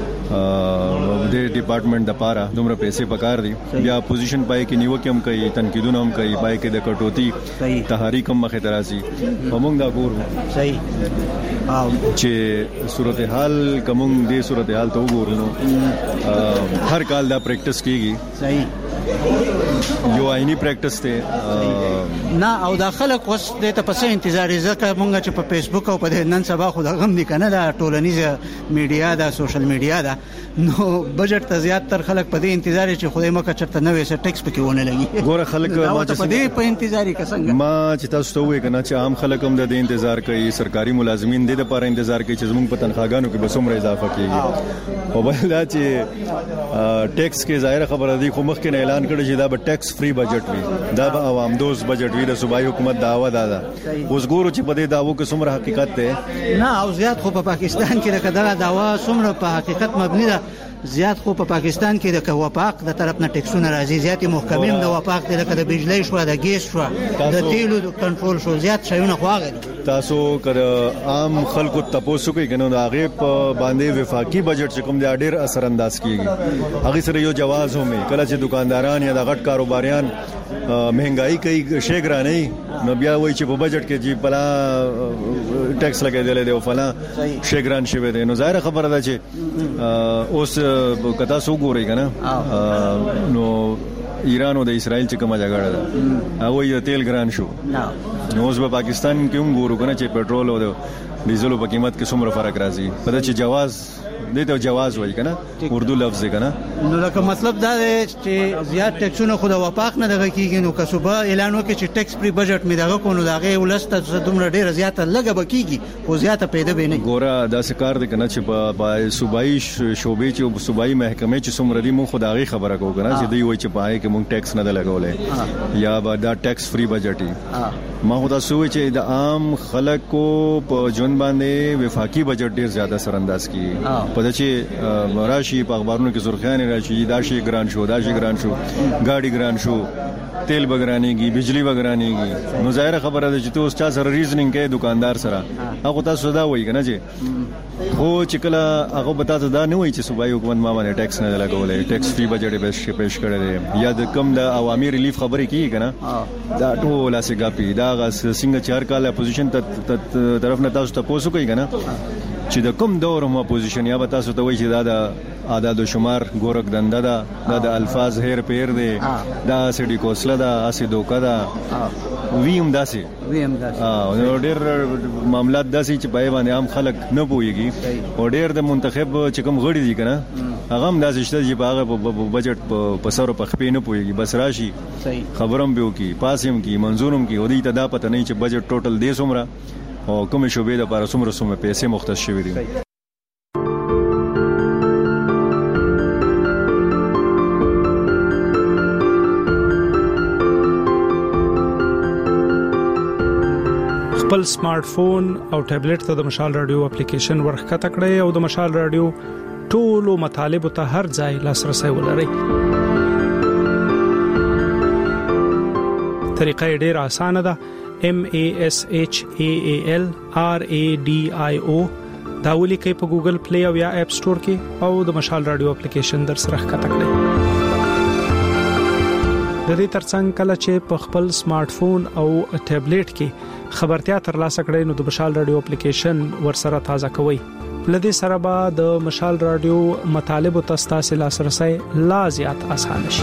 د ډپارټمنټ د پاره دومره پیسې پکار دي بیا اپوزیشن پای کې نیوکه هم کوي تنقیدونه هم کوي پای کې د کټوتی تحریک هم مخه ترازي همون دا ګورو صحیح او چې صورتحال کوم دې صورتحال ته وګورو هر کال دا پریکټس کیږي صحیح یو آئینی پریکټس ته نه او داخله کوس د ته پسې انتظار زکه مونږ چې په فیسبوک او په نن سبا خو د غم دي کنه دا ټولنیزه میډیا دا سوشل میډیا دا نو بجټ ته زیات تر خلک په دې انتظار چې خدای مکه چرته نوې څه ټیکس پکې ونه لګي ګوره خلک ما چې په دې په انتظار کې څنګه ما چې تاسو ته وې کنه چې عام خلک هم د انتظار کوي سرکاري ملازمین د لپاره انتظار کوي چې زموږ په تنخواګانو کې بسومره اضافه کیږي او بل دا چې ټیکس کې ظاهر خبره دي خو مخکې اعلان کړی چې دا به ټیکس فری بجټ وي دا به عوام دوست بجټ وي د صوبایي حکومت دعوه ده اوس ګورو چې په دې داوو کې څومره حقیقت ده نه او زیات خو په پاکستان کې دا دعوا څومره په حقیقت مبني ده زیات خو په پاکستان کې د وفاق د طرف نه ټیکسونه راځي زیات محکمین د وفاق د بجلی شو د ګیس شو د تیلو کنټرول شو زیات شایونه خواغه تاسو کړه عام خلکو تاسو کوي کنه دا غي په باندې وفاقي بجټ کوم د ډیر اثر انداز کیږي هغه سره یو جواز هم کله چې دکانداران یا د غټ کاروباریان مهنګای کوي شي ګرانې نو بیا وایي چې په بجټ کې چې پلا ټیکس لګیدل دی او فلا شي ګران شوی دی نو ظاهر خبره ده چې اوس کتا سو ګوري کنه نو ایران او د اسرائیل چې کومه جګړه ده هغه یو تیل ګران شو نو اوس په پاکستان کې هم ګورو کنه چې پېټرول او ډیزلو په قیمت کې څومره فرق راځي په دې چې جواز دته جواز وایي کنه اردو لفظ کنه نو لکه مطلب دا دی چې زیات ټیکسونه خو د وفاق نه دغه کیږي نو که صوبه اعلان وکړي چې ټیکس فری بجټ می دغه کو نو دغه ولسته دومره ډیره زیاته لګه بکیږي خو زیاته پیدا به نه ګوره دا سکار د کنه چې په صوبایي شوبې چې صوبایي محکمې چې څومره دي مونږ خدای خبره کوو کنه چې دوی وایي چې پای کې مونږ ټیکس نه لګولې یا دا ټیکس فری بجټ ما خدا سوچ چې د عام خلکو په جون باندې وفاقي بجټ ډیر زیاته سرانداز کی پدې چې راشي په اخبارونو کې سرخیان راشي دا شي ګران شو گاډي ګران شو تیل بګرانېږي بجلی بګرانېږي نو ظاهر خبره ده چې تاسو چا سره ریزنینګ کوي دکاندار سره هغه تاسو دا وایي کنه چې خو چې کله هغه به تاسو دا نه وایي چې صوبایي حکومت ما باندې ټیکس نه لګولې ټیکس فری بجټ به پیش کړی یا د کم د عوامي ریلیف خبرې کیږي کنه دا ټول اسه غاپی دا څنګه چار کال اپوزیشن طرف نه تاسو ته پوسو کوي کنه چې د کوم دور هم اپوزیشن یا به تاسو ته وایي چې دا د اعداد و شمار ګورک دنده دا د الفاظ هیر پیر دی دا سړي کوسله دا اسه دوکا دا ویم داسي نو ډېر معاملات داسي چې پای باندې عام خلک نه پويږي او ډېر د منتخب چې کوم غړي دي کنه هغه هم داسې شته چې هغه بجټ په سر په خپې نه پويږي بس راشي خبرم به وکي پاسم کی منظورم کی ودی ته دا پته نه چې بجټ ټوټل دې څومره او کوم شوبې د لپاره څومره پیسې مختص شوی دي خپل سمارټ فون او ټابلیټ ته د مشال رادیو اپلیکیشن ورخته کړئ او د مشال رادیو ټولو مطالب ته هر ځای لاسرسي ولرئ. طریقه ډېر اسانه ده. MASHAALRADIO دا ولیکئ په ګوګل پلی او یا اپ سٹور کې او د مشال رادیو اپلیکیشن در سره ښکته کړئ. د دې ترڅنګ کله چې په خپل سمارټ فون او ټابلیټ کې خبرتیا ترلاسه کړئ نو د مشال رادیو اپلیکیشن ورسره تازه کوئ. لدې سره به د مشال رادیو مطالب او تاسو لاسرسي لا زیات آسان شي.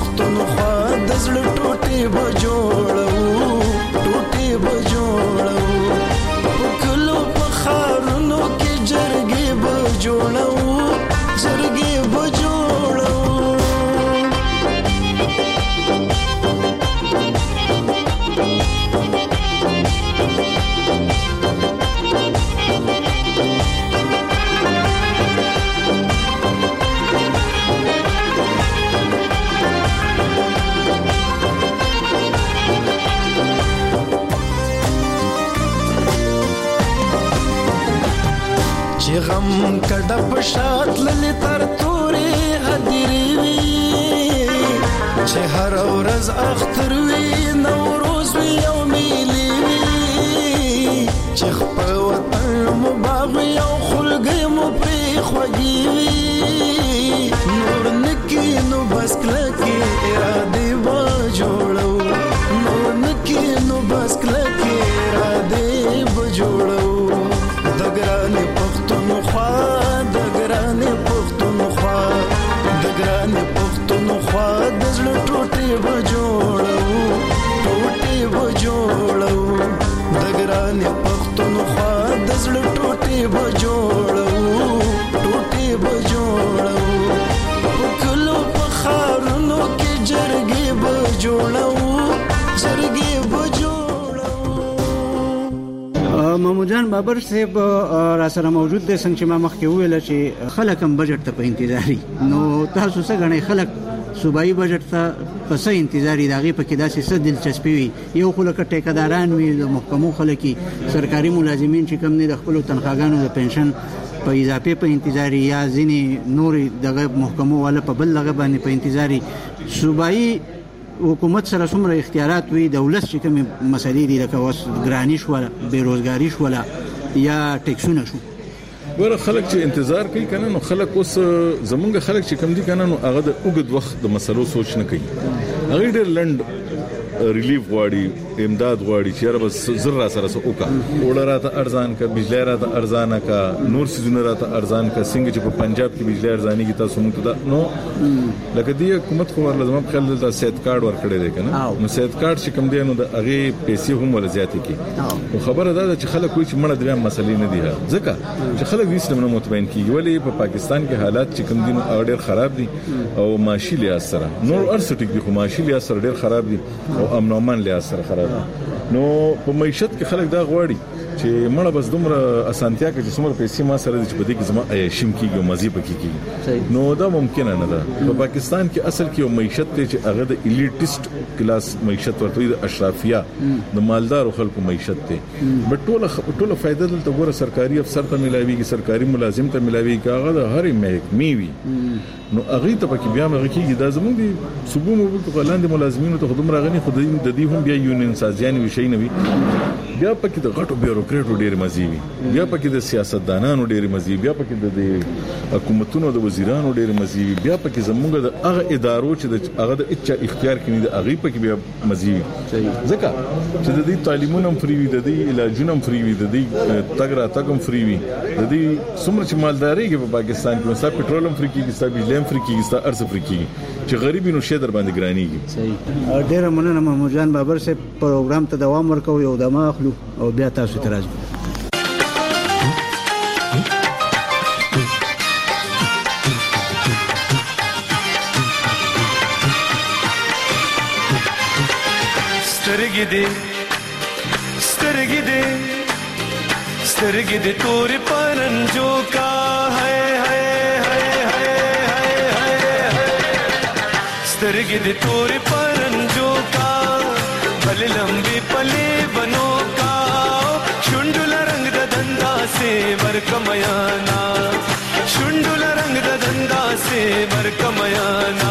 ټوټي به جوړو چې غم کډه پشات للی تر تورې هدیری وی چې هر ورځ اختر وی نوروز وی او میلی وی چې خپل وطن مو باغ او خلګي مو پری خوږی وی نور نکی نو بس کلکی اراده و جوړو نور نکی نو بس کلکی اراده و جوړو دګران پختونخوا دګران پختونخوا دګران پختونخوا د زړه ټوټي و جوړو ټوټي و جوړو دګران پختونخوا د زړه ټوټي و جوړو ټوټي و جوړو پکلو پخارونو کې جرګي و جوړو جرګي و جوړو. محمود جان بابر صاحب را سره موجود دي څنګه چې ما مخکې ویل چې خلک هم بجټ ته په انتظاري نو تاسو څه غنئ خلک صوبایي بجټ ته پسې انتظاري داغي په کې داسې څه دلچسپي وي یو خلک ټیکداران وي د محکمو خلک سرکاري ملازمین چې کم نه د خپل تنخواګانو د پنشن په اضافه په انتظاري یا ځینې نور دغه محکمو ولا په بل لغه باندې په انتظاري صوبایي حکومت سره څومره اختیارات وي دولت چې کوم مسلې دي لکه وس ګرانیش ولا بیروزګاریش ولا یا ټیکسونه شو ور خلک چې انتظار کوي کنه نو خلک اوس زمونږ خلک چې کم دي کنه نو هغه د اوږد وخت د مسلو سوچ نه کوي هغه ډېر لند ریلیف غواړي امداد غواړي چې را بس زر را سره وکا وړه راته ارزان کا بجلی راته ارزان کا نور سيزونه راته ارزان کا څنګه چې په پنجاب کې بجلی ارزاني کی تاسو موږ ته نو لکه دی حکومت خو لازم په خل د سید کارت ورکړی دی کنه نو سید کارت چې کوم دی نو د هغه پیسې هم ول زیاتې کی خو خبره ده چې خلک کوئی چې مړه دریا مسلې نه دي ځکه چې خلک ویس نه مطمئن کیږي ولی په پاکستان کې حالات چې کوم دي نو ډېر خراب دي او معاشي لحاظ سره نور ارسټیک دي خو معاشي لحاظ سره ډېر خراب دي او امن او امان لحاظ سره خراب نو په معیشت کې خلک دا غواړي چې مړه بس دومره اسانتیا کې چې څومره پیسې ما سره د چپدي کې زما عیاشم کیږي او مزي پکې کیږي نو دا ممکن نه ده په پاکستان کې اصل کې یو معیشت ته چې هغه د الیټیست کلاس معیشت ورته د اشرافیه د مالدار خلکو معیشت ته بټ ټوله فائدہ دلته ګوره سرکاري افسر ته ملاويږي سرکاري ملازم ته ملاويږي هغه د هرې محکمې وي نو هغه ته پکې بیا مغه کیږي دا زموږ دي صوبو مو په لاندې ملازمینو ته خدوم راغني خو د دې هم بیا یونین سازیان وي شي نه وي بیا پکې د غټو بیوروکراټو ډېر مزي وي بیا پکې د سیاستدانانو ډېر مزي بیا پکې د حکومتونو د وزیرانو ډېر مزي بیا پکې زموږ د هغه ادارو چې هغه د اچا اختیار کړي د هغه پکې بیا مزي وي ځکه چې د دې تعلیمونو فری وي د دې علاجونو فری وي د دې تګرا تګم فری وي د دې څومره چې مالداري کې په پاکستان کې مثلا پېټرولم فری کېږي ستا بجلی فری کېږي ستا ارز فری کېږي چې غریبي نو شه در باندې ګرانيږي صحیح ډېر مننه محمود جان بابر صاحب پروګرام ته دوام ورکوي او دمه اخلو او بیا تاسو ته راځو سترګې دې تورې پرنجو کا ہے سترګې دې تورې پرنجو کا بل لمبي پلي بنو کا شونډل رنگ د دندا سے ورکميانا شونډل رنگ د دندا سے ورکميانا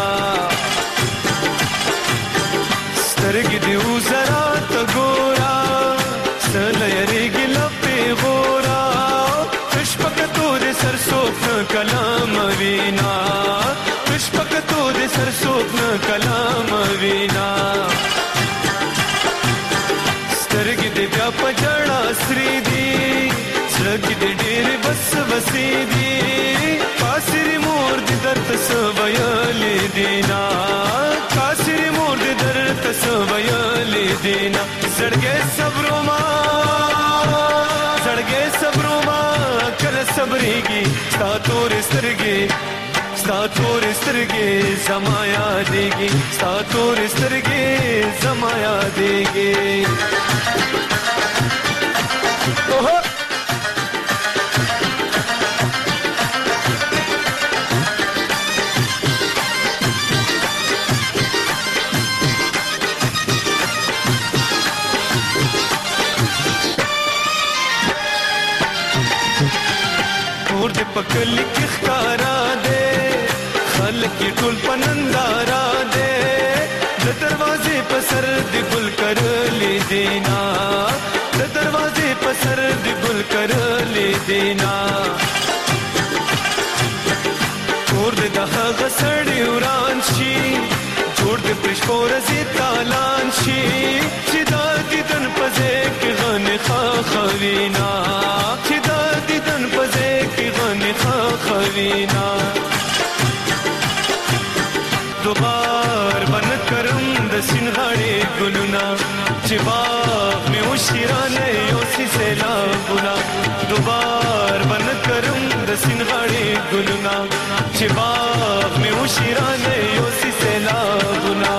سترګې دې وزرا ته ګورا سلېږي لپې غورا پشپکتو دې سرسوک کلام وینا پشپکتو دې سرسوک کلام وینا سترګې دې بیا پجړا سری دی سترګې دې ډېر بس وسې دی کاسری مور دې درت سویلې دینا کاسری مور دې درت سویلې دینا زړګې صبرو ما کله صبرېږي ستا تورې سترګې زما یادېږي ستا تورې سترګې زما یادېږي پکل کې ښکارا دے خلک ټول پنندارا دے د دروازې په سر د ګل کرلې دینا د دروازې په سر د ګل کرلې دینا کور د هغه سړی وران شي جوړ د پرشپور زی تالان شي چې د دیدن پځې کې غن خوینا چې د دیدن پځې کې غن خوینا دوبار بن کرم د سینغاړي ګلونا چې باغ مې وشیرانه یو سی سیلابونه دوبار بن کرم د سینغاړي ګلونا چې باغ مې وشیرانه یو سی سیلابونه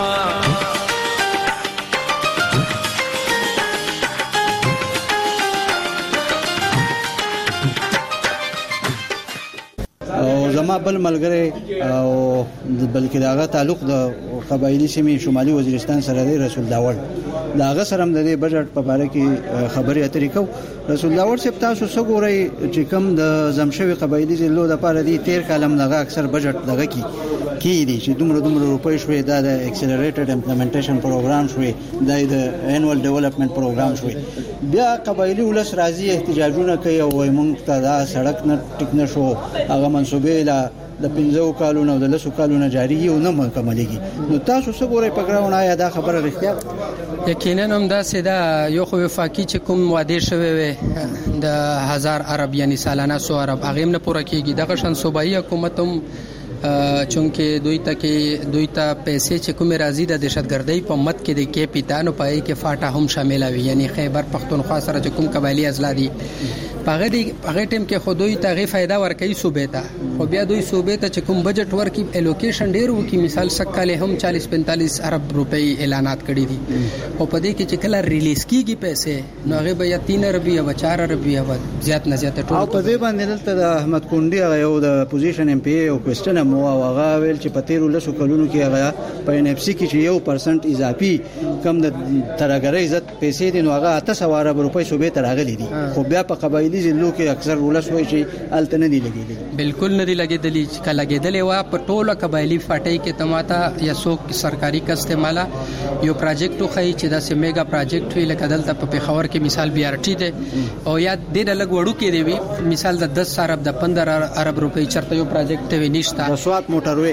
زما بل ملګری او بلکې داغه تعلق د قبایلی سیمې شمالي وزیرستان سره دی رسول داور داغه سره د دې بجټ په اړه کې خبرې اترې کو رسول داور صاحب تاسو څه ګورئ چې کوم د زمشوي قبایلی ضلعو لپاره دی 13 کالم دغه اکثر بجټ دغه کی دي چې دومره روپۍ شوې دا د اکسلریټډ امپلیمنټیشن پروګرام شوې دا د انوال ډیولپمنٹ پروګرام شوې بیا قبایلی ولس راځي احتجاجونه کوي او موږ ته دا سړک نه ټیک نشو هغه منسوبې لا د 15 کالونو او د 10 کالونو جاری او نه مکملېږي نو تاسو څه ګورئ په ګراوند آیا دا خبره رښتیا یقینا هم دا سدا یو خو وفاقي چې کوم وعده شوی وي د 1000 عرب یعنی سالانه 100 عرب هغه نه پوره کیږي دغه شان صوبایي حکومت هم چونکه دوی ته پیسې چې کوم راځي د دهشتګردۍ په مت کې د کې پیتانو پای کې فاټا هم شامل وي یعنی خیبر پختونخوا سره چې کوم قبایلی ازلا دي هغه ټیم کې خودوی ته غي फायदा ورکړي صوبې ته خو بیا دوی صوبې ته چې کوم بجټ ورکړي الوکیشن ډیر وکي مثال سکاله هم 40-45 ارب روپۍ اعلانات کړي دي او په دې کې چې کله ریلیز کیږي پیسې نو هغه بیا 3 ارب یا 4 ارب یا زیات نه زیات ټول او په دې باندې دلته د احمد کونډي یو د پوزیشن ایم پی او کوېسټن مو هغه ویل چې په 13 کلونو کې هغه په ان اف سی کې چې 1% اضافي کم د ترګرۍ عزت پیسې دي نو هغه 800 ارب روپۍ صوبې ته راغلي دي خو بیا په قبایلی ضلعو کې اکثر ولس وایي چې الته نه دي لګېدلي بالکل نه دي لګېدلي چې کله لګېدلې وا په ټوله قبایلی فاټۍ کې تماته یا څوک سرکاري کستماله یو پروجیکټ خو چې دا سه میگا پروجیکټ وی لکه دلته په پیښور کې مثال بي ار ټي ده او یا د لګ وړو کې دی مثال د 10 ارب د 15 ارب روپۍ چرته یو پروجیکټ وی نشته د سوات موټروي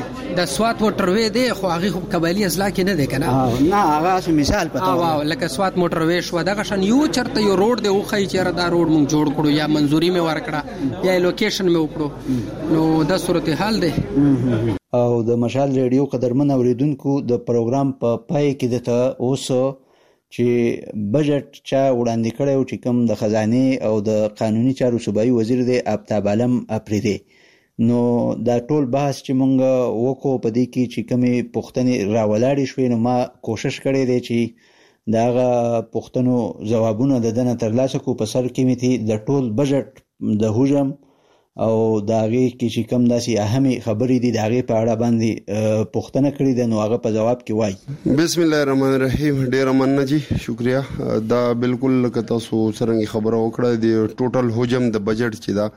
دی خو هغه قبایلی ازلا کې نه ده کنه نه هغه مثال پته واو لکه سوات موټروي شو دغه شان یو چرته یو روډ دی او خی چیرې دا روډ مونږ جوړ کړو یا منزوري مې ورکړه یا لوکیشن مې وکړو نو دا صورتحال ده او د مشال ریډیو قدرمن اوریدونکو د پروګرام په پای کې د اوس چې بجټ چا وړاندې کړو چې کوم د خزانه او د قانوني چارو صوبایي وزیر دی آفتاب عالم اپریدي نو دا ټول بحث چې مونږ وکړو په دې کې چې کومې پوښتنې راولاړې شوې نو ما کوشش کړې دی چې داغه پوښتنو جوابونه د دنه ترلاسه کو په سر کې میتي د ټول بجټ د هجوم او داغه کې چې کم داسي اهمي خبرې دي داغه په اړه باندې پوښتنه کړې ده نو هغه په جواب کې وایي بسم الله الرحمن الرحیم ډیر مننه جی شکریا دا بالکل کته سو سرنګي خبره وکړه دی ټوټل هجوم د بجټ چې دا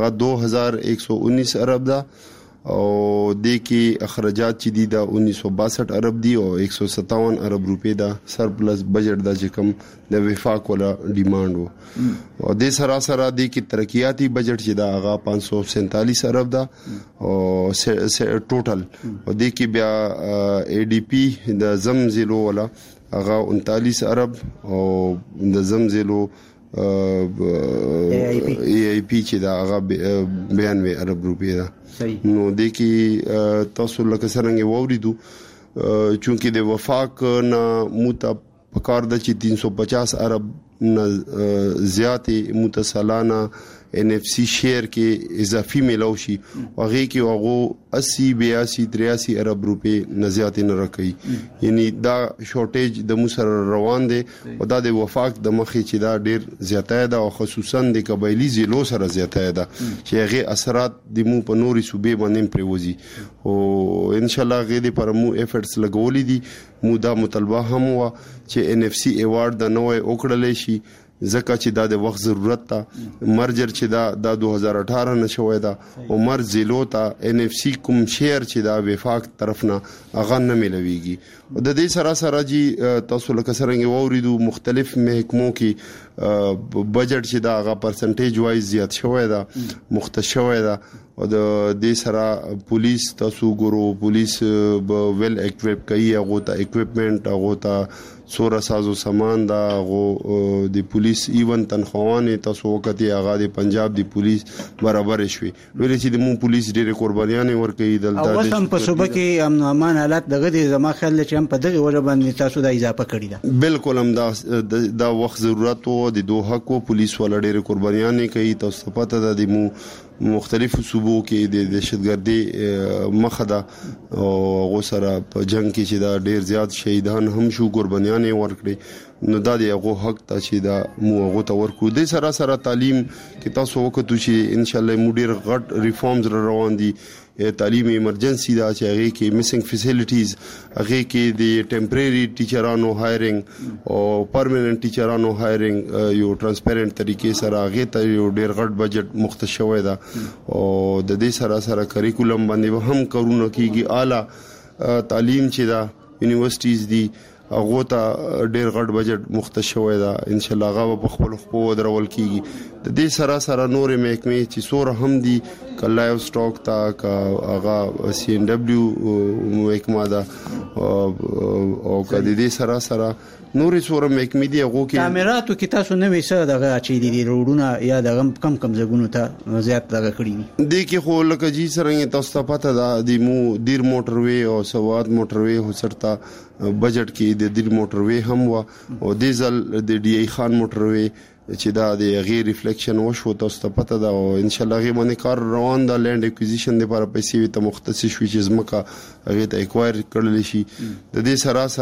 2119 ارب دا او د کې اخراجات چې دي دا 1962 ارب دي او 157 ارب روپے دا سرپلس بجټ دا چې کم د وفاق ولا ډیماند وو او د سراسر د کې ترقیاتی بجټ چې دا هغه 547 ارب دا او ټوټل او د کې بیا ای ډی پی د زمزلو ولا هغه 39 ارب او د زمزلو ای پی چې دا هغه 92 ارب روپے دا نو د کې تاسو لکه څنګه ووریدو چونکه د وفاق نه موته پکار د چې 350 ارب نه زیاتې متصالانه ان اف سی شیر کې اضافي ملو شي هغه کې هغه 80 82 83 ارب روپے نه زیاتې نه راکړي یعنی دا شورټیج د موسر روان دي او دا د وفاق د مخې چې دا ډیر زیاته ده او خصوصا د قبایلی ضلعو سره زیاته ده چې هغه اثرات د مو په نوري صوبې باندې پروزي او ان شاء الله غېدي پر مو افورټس لګولې دي مو دا مطالبه هم وا چې ان اف سی ایوارډ د نوې اوکړلې شي ځکه چې دا د وخت ضرورت ته مرجر چې دا 2018 نه شوی دا او مر زیلو ته NFC کوم شیر چې دا وفاق طرف نه هغه نه ملويږي د دې سره سره جی تاسو لکه څنګه ووریدو مختلف محکمو کې بجټ چې دا هغه پرسنټیج وایز زیات شوی دا مختص شوی دا او د دې سره پولیس تاسو ګورو پولیس ویل اکویپ کوي هغه ته اکوپمنٹ هغه ته سوره سازو سامان دا هغه د پولیس ایون تنخواهانه تاسو وکړي هغه د پنجاب دی پولیس برابر شوي ویل چې د مو پولیس ډېر قربانيان ورکړي دلته او سم په صوبه کې امن امان حالت دغه د زما خیال چې هم په دغه وجه باندې تاسو د اضافه کړی دا بالکل هم دا وخت ضرورت وو د دوه حق پولیس ول ډېر قربانيان کوي تاسو پته د مو مختلفو صوبو کې د دهشتګردي مخه ده او غوسره په جنگ کې چې دا ډېر زیات شهیدان هم شو قربانيان ورکړي نو دا د هغه حق ته چې دا مو هغه ته ورکو د سره تعلیم کې تاسو وکړو چې ان شاء الله مو ډېر غټ ریفارمز روان دي تعلیم ایمرجنسي دا چې هغه کې میسنګ فیسیلیټیز هغه کې د ټیمپرری ټیچرانو هایرینګ او پرمننت ټیچرانو هایرینګ یو ترانسپیرنت طریقې سره هغه ته یو ډېر غټ بجټ مختص شوی دا او د دې سره کریکولم باندې هم کارونه کیږي اعلی تعلیم چې دا یونیورسيټیز دي هغه ته ډېر غټ بجټ مختص شوی دا ان شاء الله هغه په خپل خپل درول کیږي د دې سره نور محکمې چې سور هم دي کلایو سټاک تا کا هغه CNW محکمه دا او کدي دې سره نورې سور محکمې دی هغه کې کیمراتو کې تاسو نه وسه دغه اچي دي روډونه یا دغه کم زګونو ته زیات دغه کړی دي کې خو لکه جی سره تاسو ته پته ده د مو دیر موټر وی او سواد موټر وی هو سرتا بجټ کې د دیر موټر وی هم وا او ډیزل د DI خان موټر وی چې دا د غیر ریفلیکشن وشو تاسو ته پته ده او ان شاء الله غي باندې کار روان ده لینډ اکوزیشن لپاره پیسې ته مختص شوي چې زمکه هغه ته اکوایر کړل شي د دې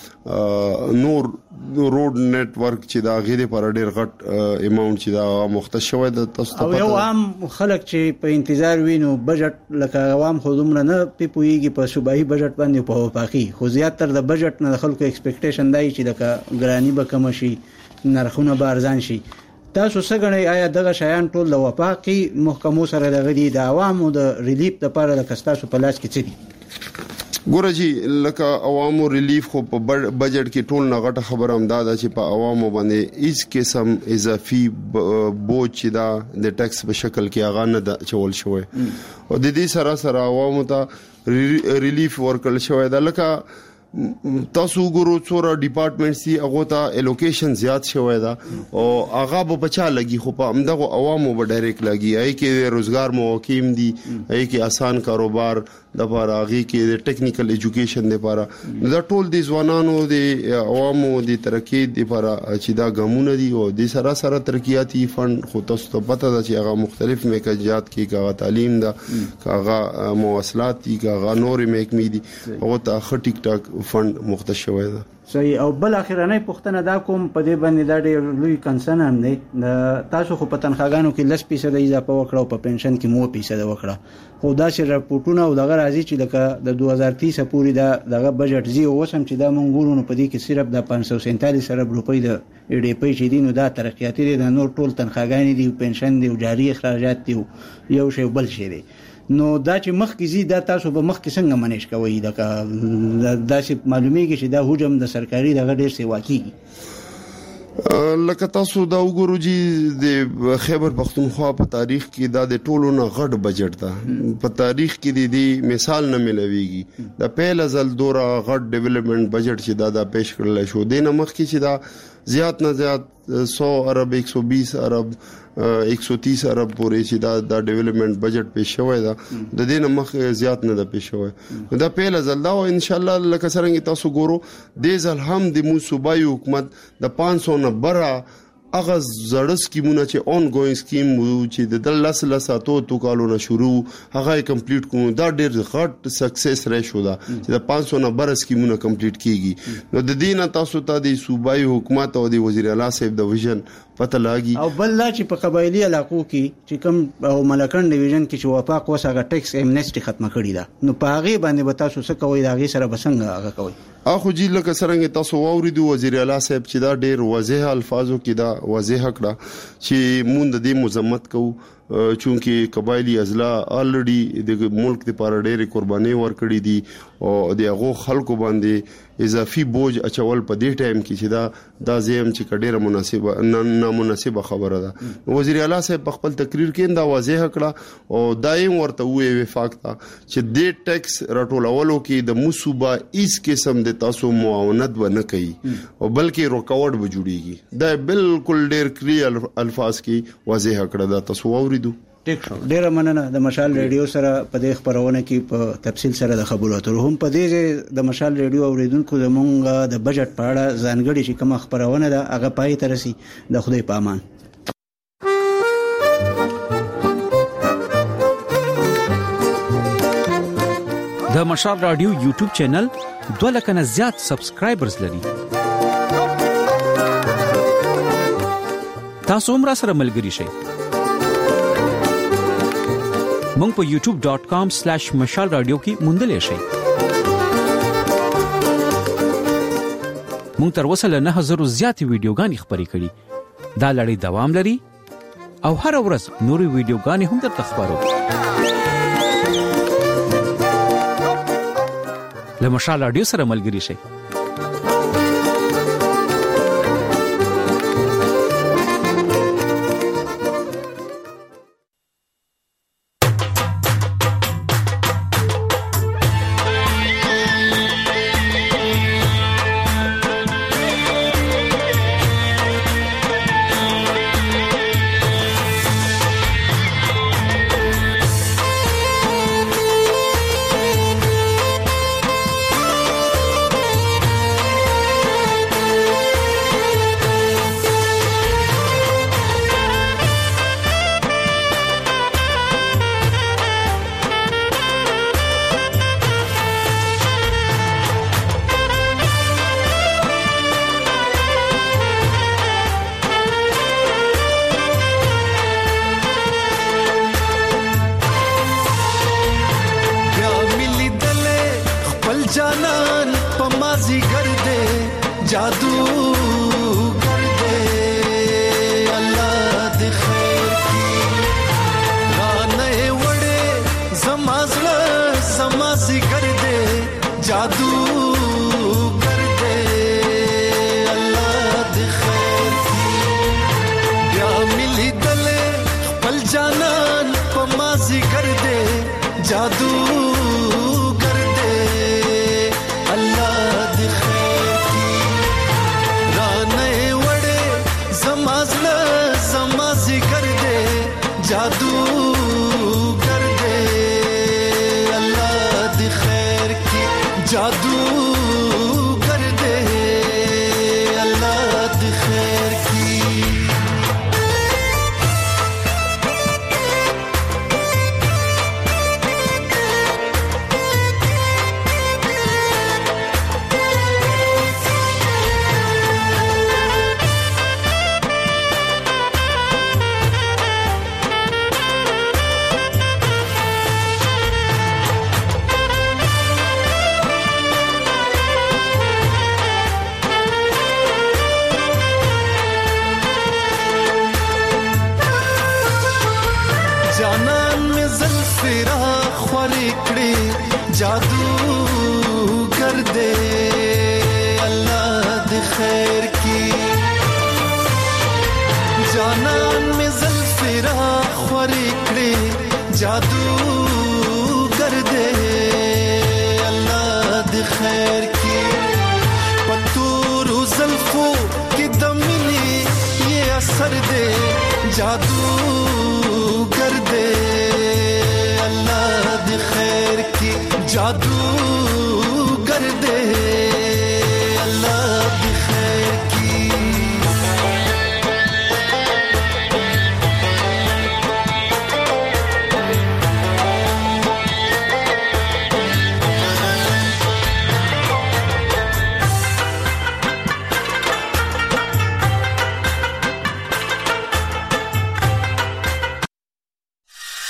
سره نور روډ نیټ ورک چې دا غیر لپاره ډیر غټ اماونت چې دا مختص شوی ده تاسو ته پته او یو عام خلک چې په انتظار وینو بجټ لکه عوام خودمره نه پیپويږي په صوبایي بجټ باندې په وفاقي خو زیاتره د بجټ نه خلکو ایکسپیکټیشن دی چې د ګرانی به کم شي نرخونه به ارزان شي تاسو څنګه آیا دغه شیان ټول د وفاقي محکمو سره د عوامو د ریلیف لپاره د کستاسو په لاس کې څه دي ګوره جی لکه عوامو ریلیف خو په بجټ کې ټول نه غټه خبره امداد چې په عوامو باندې هیڅ قسم اضافي بوج چې دا د ټیکس په شکل کې هغه نه چول شوی او د دې سره عوامو ته ریلیف ورکړل شوی دا لکه تاسو ګورو څوره ډپارټمنټس دي هغه ته الوکیشن زیات شوی دا او هغه به بچا لګي خو په امدغه عوامو به ډایرکټ لګي ای کې روزګار مواقع دي ای کې آسان کاروبار د لپاره هغه کې د ټیکنیکل ایجوکیشن لپاره دا ټول د ځوانانو د عوامو د ترقی لپاره چې دا ګامونه دي او د سره ترقیاتی فند خو تاسو ته پته ده چې هغه مختلف میکانیزات کې هغه تعلیم ده هغه مواصلات دي هغه نور محکمې دي او ته خ ټیک ټاک فند مختص شوی ده صحیح او بل اخیرنۍ پوښتنه دا کوم په دې باندې دا ډېر لوی کنسرن هم دی تاسو خو په تنخواګانو کې 10% اضافه وکړو په پنشن کې مو 10% وکړه خو دا چې راپورټونه او دغه راځي چې د 2030 پورې دغه بجټ زی اوسم چې دا مونږ ګورو په دې کې صرف د 547 ارب روپۍ د EDP چې دي نو دا ترقیاتي دي د نور ټول تنخواګانې دي پنشن دي او جاري اخراجات دي یو شی بل شی دی نو دا چې مخکې زی دا تاسو به مخکې څنګه منیش کوي دا چې معلومیږي چې دا حجم د سرکاري دغه ډیر سیوا کیږي لکه تاسو دا وګورئ چې د خیبر پختونخوا په تاریخ کې دا د ټولو نه غټ بجټ ده په تاریخ کې د مثال نه ملويږي دا پهل ځل دوره غټ ډیولپمنٹ بجټ چې دا پیش کړل شو د نمخ کې چې دا زیات نه زیات 100 ارب 120 ارب 130 ارب پورې چې دا ډیولپمنٹ بجټ پیش شوی دا د دې نمخ زیات نه د پیش شوی دا پهل ځل دا او ان شاء الله لکه څنګه تاسو ګورو د ځل هم د مو صوبایي حکومت د 500 نه برا اغه زړه سکیمونه چې اون ګوینګ سکیم چې د لساتو تو کالونه شروع هغه کمپلیټ کوم دا ډېر غټ سکسس ریشو دا چې د 500 نه بر سکیمونه کمپلیټ کیږي نو د دینه تاسو ته د صوبایي حکومت او د وزیر اعلی صاحب د ویژن پته لاګي. او بل لا چې په قبایلی علاقو کې چې کوم او ملکن ډیویژن کې چې وفاق وساګه ټیکس امنیسټي ختمه کړی ده نو په هغه باندې به تاسو څه کوئ دا غي سره بسنګ هغه کوئ. اخو جی لکه څنګه تاسو واوریدو وزیر اعلی صاحب چې دا ډېر واضح الفاظو کې دا واضح کړه چې مونږ د دې مذمت کوو چونکی قبایلی اضلاع الریډي د ملک لپاره ډېرې قرباني ورکړې دي او د هغه خلکو باندې اضافي بوج اچول په دې ټایم کې چې دا زم چې ډېره مناسبه نامناسبه خبره ده. وزیر اعلی صاحب په خپل تقریر کې دا واضح کړه او دایم ورته وې وفاق ته چې د ټیکس راټولولو کې د مصوبه هیڅ قسم د تاسو معاونت و نه کوي او بلکې رکاوټ به جوړيږي. دا بالکل ډېر کلیئر الفاظ کې واضح کړه. دا تاسو واوریدو. ډیره مننه د مشال ریډیو سره په دې خبرونه کې په تفصیل سره د خبرو اترو هم په دې د مشال ریډیو اوریدونکو زمونږ د بجټ په اړه ځانګړي چې کوم خبرونه ده هغه پای ته رسي. د خدای په امان. د مشال رادیو یوټیوب چینل 2 لک نه زیات سبسکرایبرز لري. تاسو هم را سره ملګري شئ. مونږ په youtube.com/مشال رادیو کې موندلې شئ. مونږ تر اوسه له 9000 زیاتې ویډیوګانې خبرې کړې. دا لړۍ دوام لري او هر ورځ نورې ویډیوګانې هم درته خبرو. له مشال رادیو سره ملګري شئ. जादू